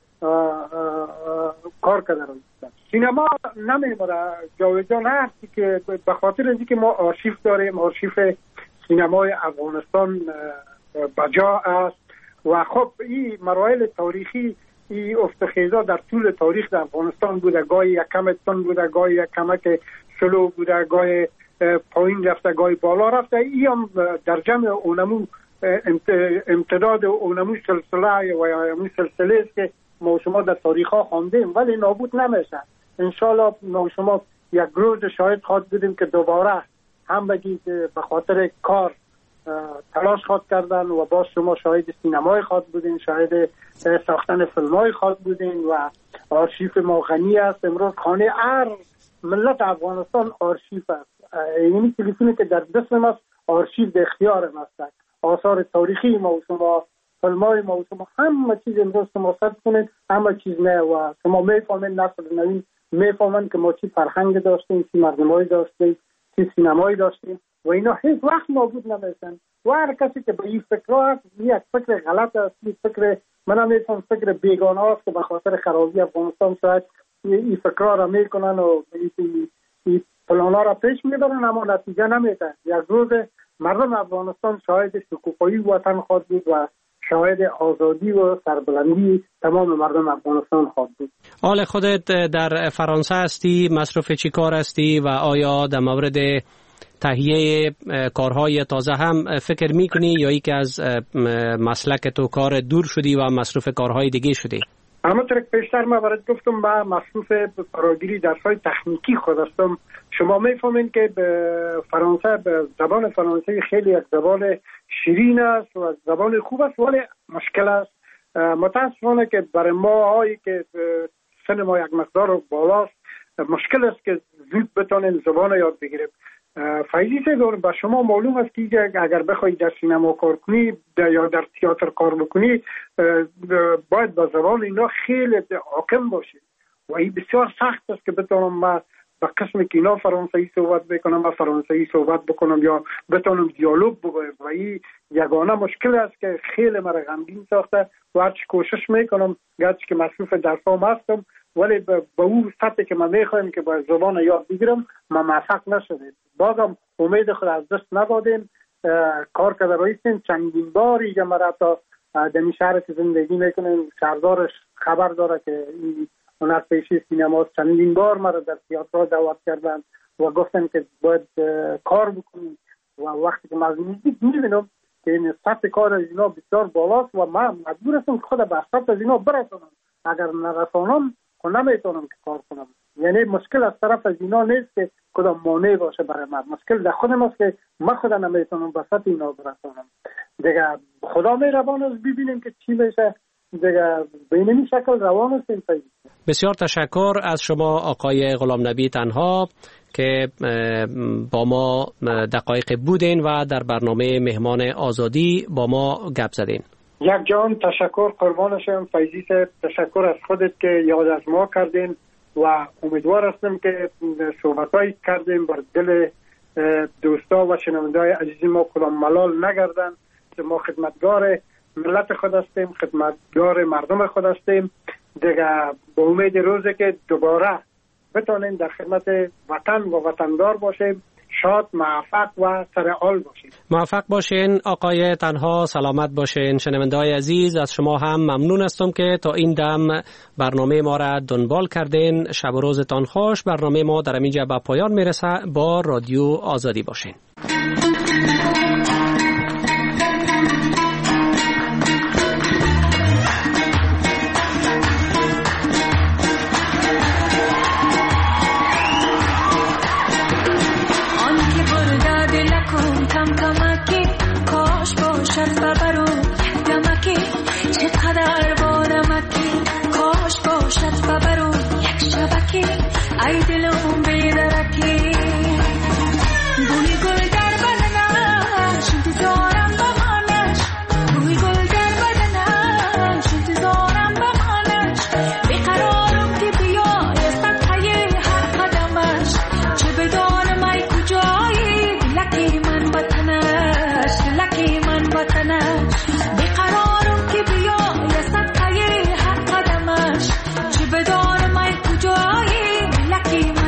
کار کردن. سینما نمیمونه جاودان هستی که به خاطر اینکه ما آرشیو داریم، آرشیو سینمای افغانستان بجا است و خب این مراحل تاریخی این افتخیزا در طول تاریخ در افغانستان بوده، گاهی یک کم تن بوده، گاهی یک کمک سلو بوده، گاهی پایین رفته، گاهی بالا رفته. این هم در جمع اونمو امتداد اونمو سلسله و اونمو سلسله است که ما شما در تاریخ ها خواندیم ولی نابود نمیشه. انشالله ما شما یک روز شاهد خواهد بودیم که دوباره هم بگید به خاطر کار تلاش خواهد کردن و باز شما شاهد سینمای خواهد بودین، شاهد ساختن فیلمای خواهد بودین و آرشیف ما غنی است. امروز خانه هر ملت افغانستان آرشیف است. یعنی تلفنی که در دست ماست آرشیف در اختیار ماست. آثار تاریخی ما و شما، فیلم‌های ما و شما، همه چیز امروز شما ثبت کنید، همه چیز نه و شما میفهمید، نسل نوین میفهمند که ما چی فرهنگ داشتیم، چی مردمایی داشتیم، چی سینمایی داشتیم و اینا هیچ وقت نابود نمیشن. و هر کسی که به این فکر است، یک فکر غلط است، یک فکر من میفهم فکر بیگانه است که به خاطر خرابی افغانستان شاید این فکرها را میکنن و این پلانا را پیش میبرن، اما نتیجه نمیده. یک روز مردم افغانستان شاهد شکوفایی وطن خواهد بود و شاهد آزادی و سربلندی تمام مردم افغانستان خواهد بود. حال خودت در فرانسه هستی، مصروف چی کار هستی و آیا در مورد تهیه کارهای تازه هم فکر میکنی یا ای که از مسلک تو کار دور شدی و مصروف کارهای دیگه شدی؟ همونطور که پیشتر من برات گفتم من مصروف فراگیری درس‌های تکنیکی خود هستم. شما میفهمین که به فرانسه، به زبان فرانسوی خیلی یک زبان شیرین است و زبان خوب است، ولی مشکل است. متاسفانه که برای ما هایی که سن ما یک مقدار بالاست مشکل است که زود بتونیم زبان یاد بگیریم. فایده داره به شما معلوم است که اگر بخوای در سینما کار کنی یا در تئاتر کار بکنی باید به زبان اینا خیلی حاکم باشی و این بسیار سخت است که بتونم ما به قسم که اینا فرانسوی صحبت بکنم و فرانسوی صحبت بکنم یا بتونم دیالوگ بگویم و این یگانه مشکل است که خیلی مرا غمگین ساخته و هرچی کوشش میکنم گرچه که مصروف درسام هستم ولی به اون سطحی که من میخوایم که با زبان یاد بگیرم ما موفق نشدیم. بازم امید خود از دست ندادیم، کار کرده رایستیم. چندین بار اینجا مرا تا دمی شهر که زندگی میکنیم شهردارش خبر داره که این هنرپیشه سینما چندین بار مرا در تئاتر دعوت کردن و گفتن که باید کار بکنیم و وقتی که من میبینم که این سطح کار از اینا بسیار بالاست و من مجبور هستم خود به سطح از اینا برسونم. اگر نرسانم خود نمیتونم که کار کنم. یعنی مشکل از طرف از اینا نیست که کدام مانع باشه برای من، مشکل در خودم است که من خود نمیتونم به سطح اینا برسونم. دیگه خدا مهربان است ببینیم که چی میشه. دیگه به این شکل روان است این فایده. بسیار تشکر از شما آقای غلام نبی تنها که با ما دقایق بودین و در برنامه مهمان آزادی با ما گپ زدین. یک جان تشکر قربانشم فیضی صاحب، تشکر از خودت که یاد از ما کردین و امیدوار هستم که صحبتایی کردیم بر دل دوستا و شنونده‌های عزیز ما کدام ملال نگردن که ما خدمتگار ملت خود هستیم، خدمتگار مردم خود هستیم. دیگه با امید روزی که دوباره بتونیم در خدمت وطن و وطندار باشیم، شاد، موفق و سرحال باشین. موفق باشین آقای تنها، سلامت باشین. شنونده‌های عزیز از شما هم ممنون هستم که تا این دم برنامه ما را دنبال کردین. شب و روزتان خوش. برنامه ما در اینجا به پایان میرسه. با رادیو آزادی باشین. ای دلم بیدرکی بوی گل در بدنش انتظارم بمانش بوی گل در بدنش انتظارم بمانش بیقرارم که بیای سطحی هر قدمش چه بدانم ای کجایی لکی من وطنش لکی من وطنش بیقرارم که بیای سطحی هر قدمش چه بدانم ای کجایی Lucky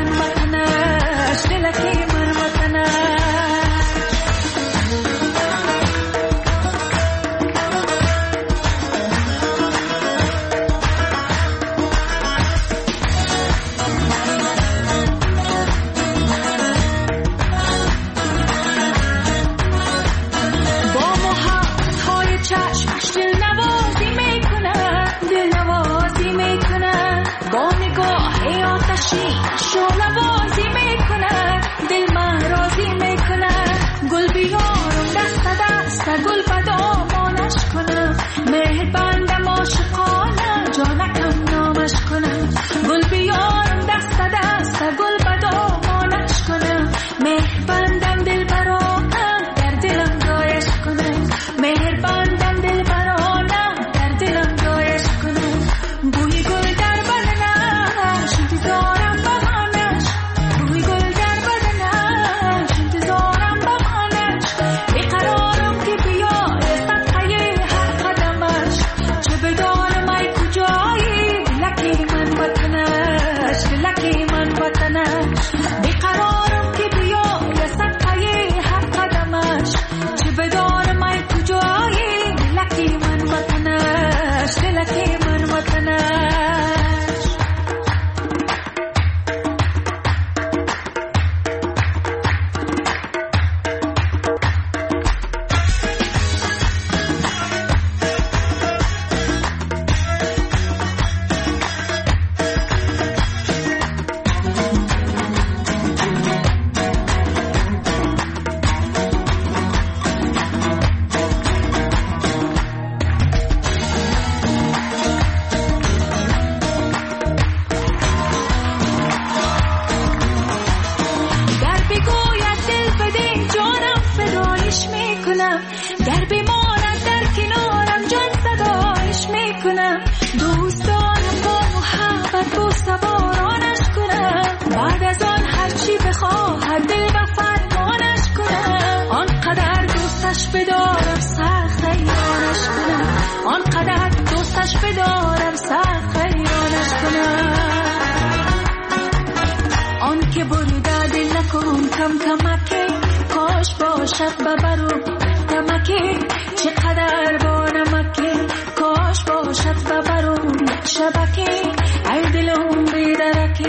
دوستش بدارم سخت حیرانش کنم، آنقدر دوستش بدارم سخت حیرانش کنم. آن که برده دل نکن کم کمکه، کاش باشد ببرو دمکه، چقدر با نمکه، کاش باشد ببرو شبکه، ای دلم بیدرکه.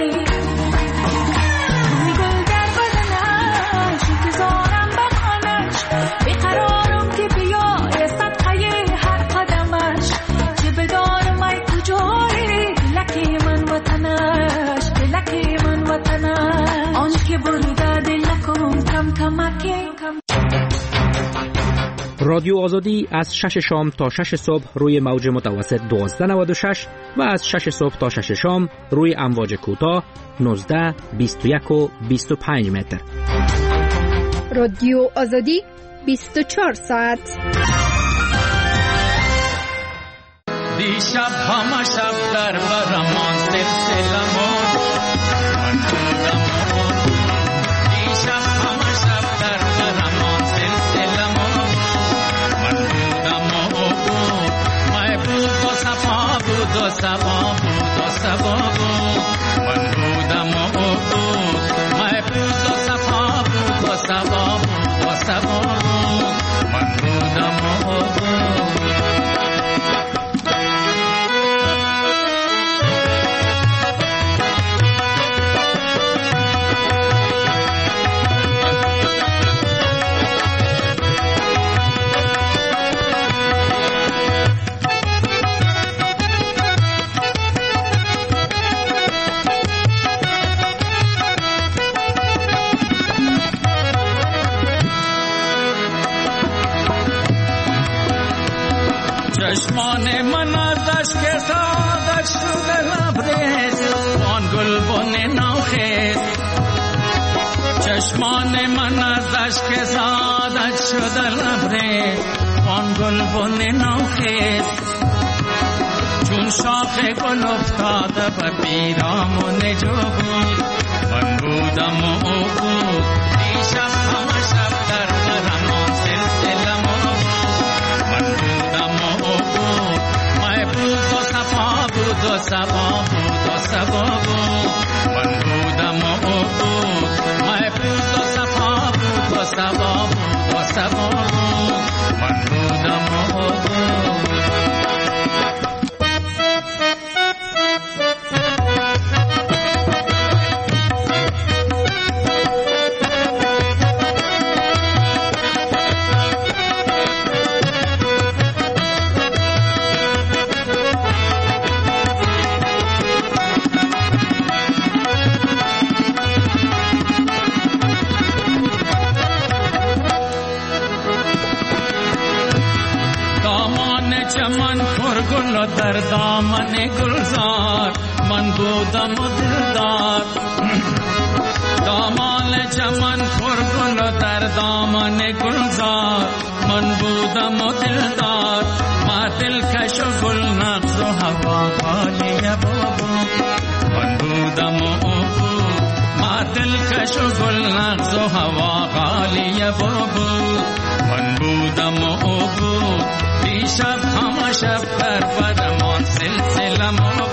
روی گل در بدنش انتظارم بخانش، بیقرارم که بیای صدقه هر قدمش، چه بدانم ای کجایی دلکی من وطنش، دلکی من وطنش. آن که برده دل نکن کم کمکه. رادیو آزادی از 6 شام تا 6 صبح روی موج متوسط 1296 و از 6 صبح تا 6 شام روی امواج کوتاه 19، 21 و 25 متر. رادیو آزادی 24 ساعت. دیشب همه شب در برمان سلسله مون من بودم، دیشب همه شب در برمان سلسله مون من بودم محبوب و صفا بود و صفا بود و صفا بود من بودم محبوب و صفا بود و صفا بود و صفا بود من بودم چشمان من ازش که زادش شده لبریز، آن گلبن نوخیز. چشمان من ازش که زادش شده لبریز، آن گلبن نوخیز. چون شاخ گل افتاده به پیرامون جو بود من بودم و او بود. دیشب همه شب در برمان سلسله مون من بودم و او بود. محبوب و صفا بود و صفا بود و صفا بود من بودم و او بود. محبوب و صفا بود و صفا بود و صفا بود من بودم و او بود. چمن پر گل و در دامن گلزار من بودم و دلدار. دامان چمن پر گل و در دامن گلزار من بودم و دلدار. ما دلکش و گل نغز و هوا خالی بابو من بودم و بود. ما دلکش و گل نغز و هوا خالی بابو من بودم و بود. دیشب همه شب در برمان سلسله مون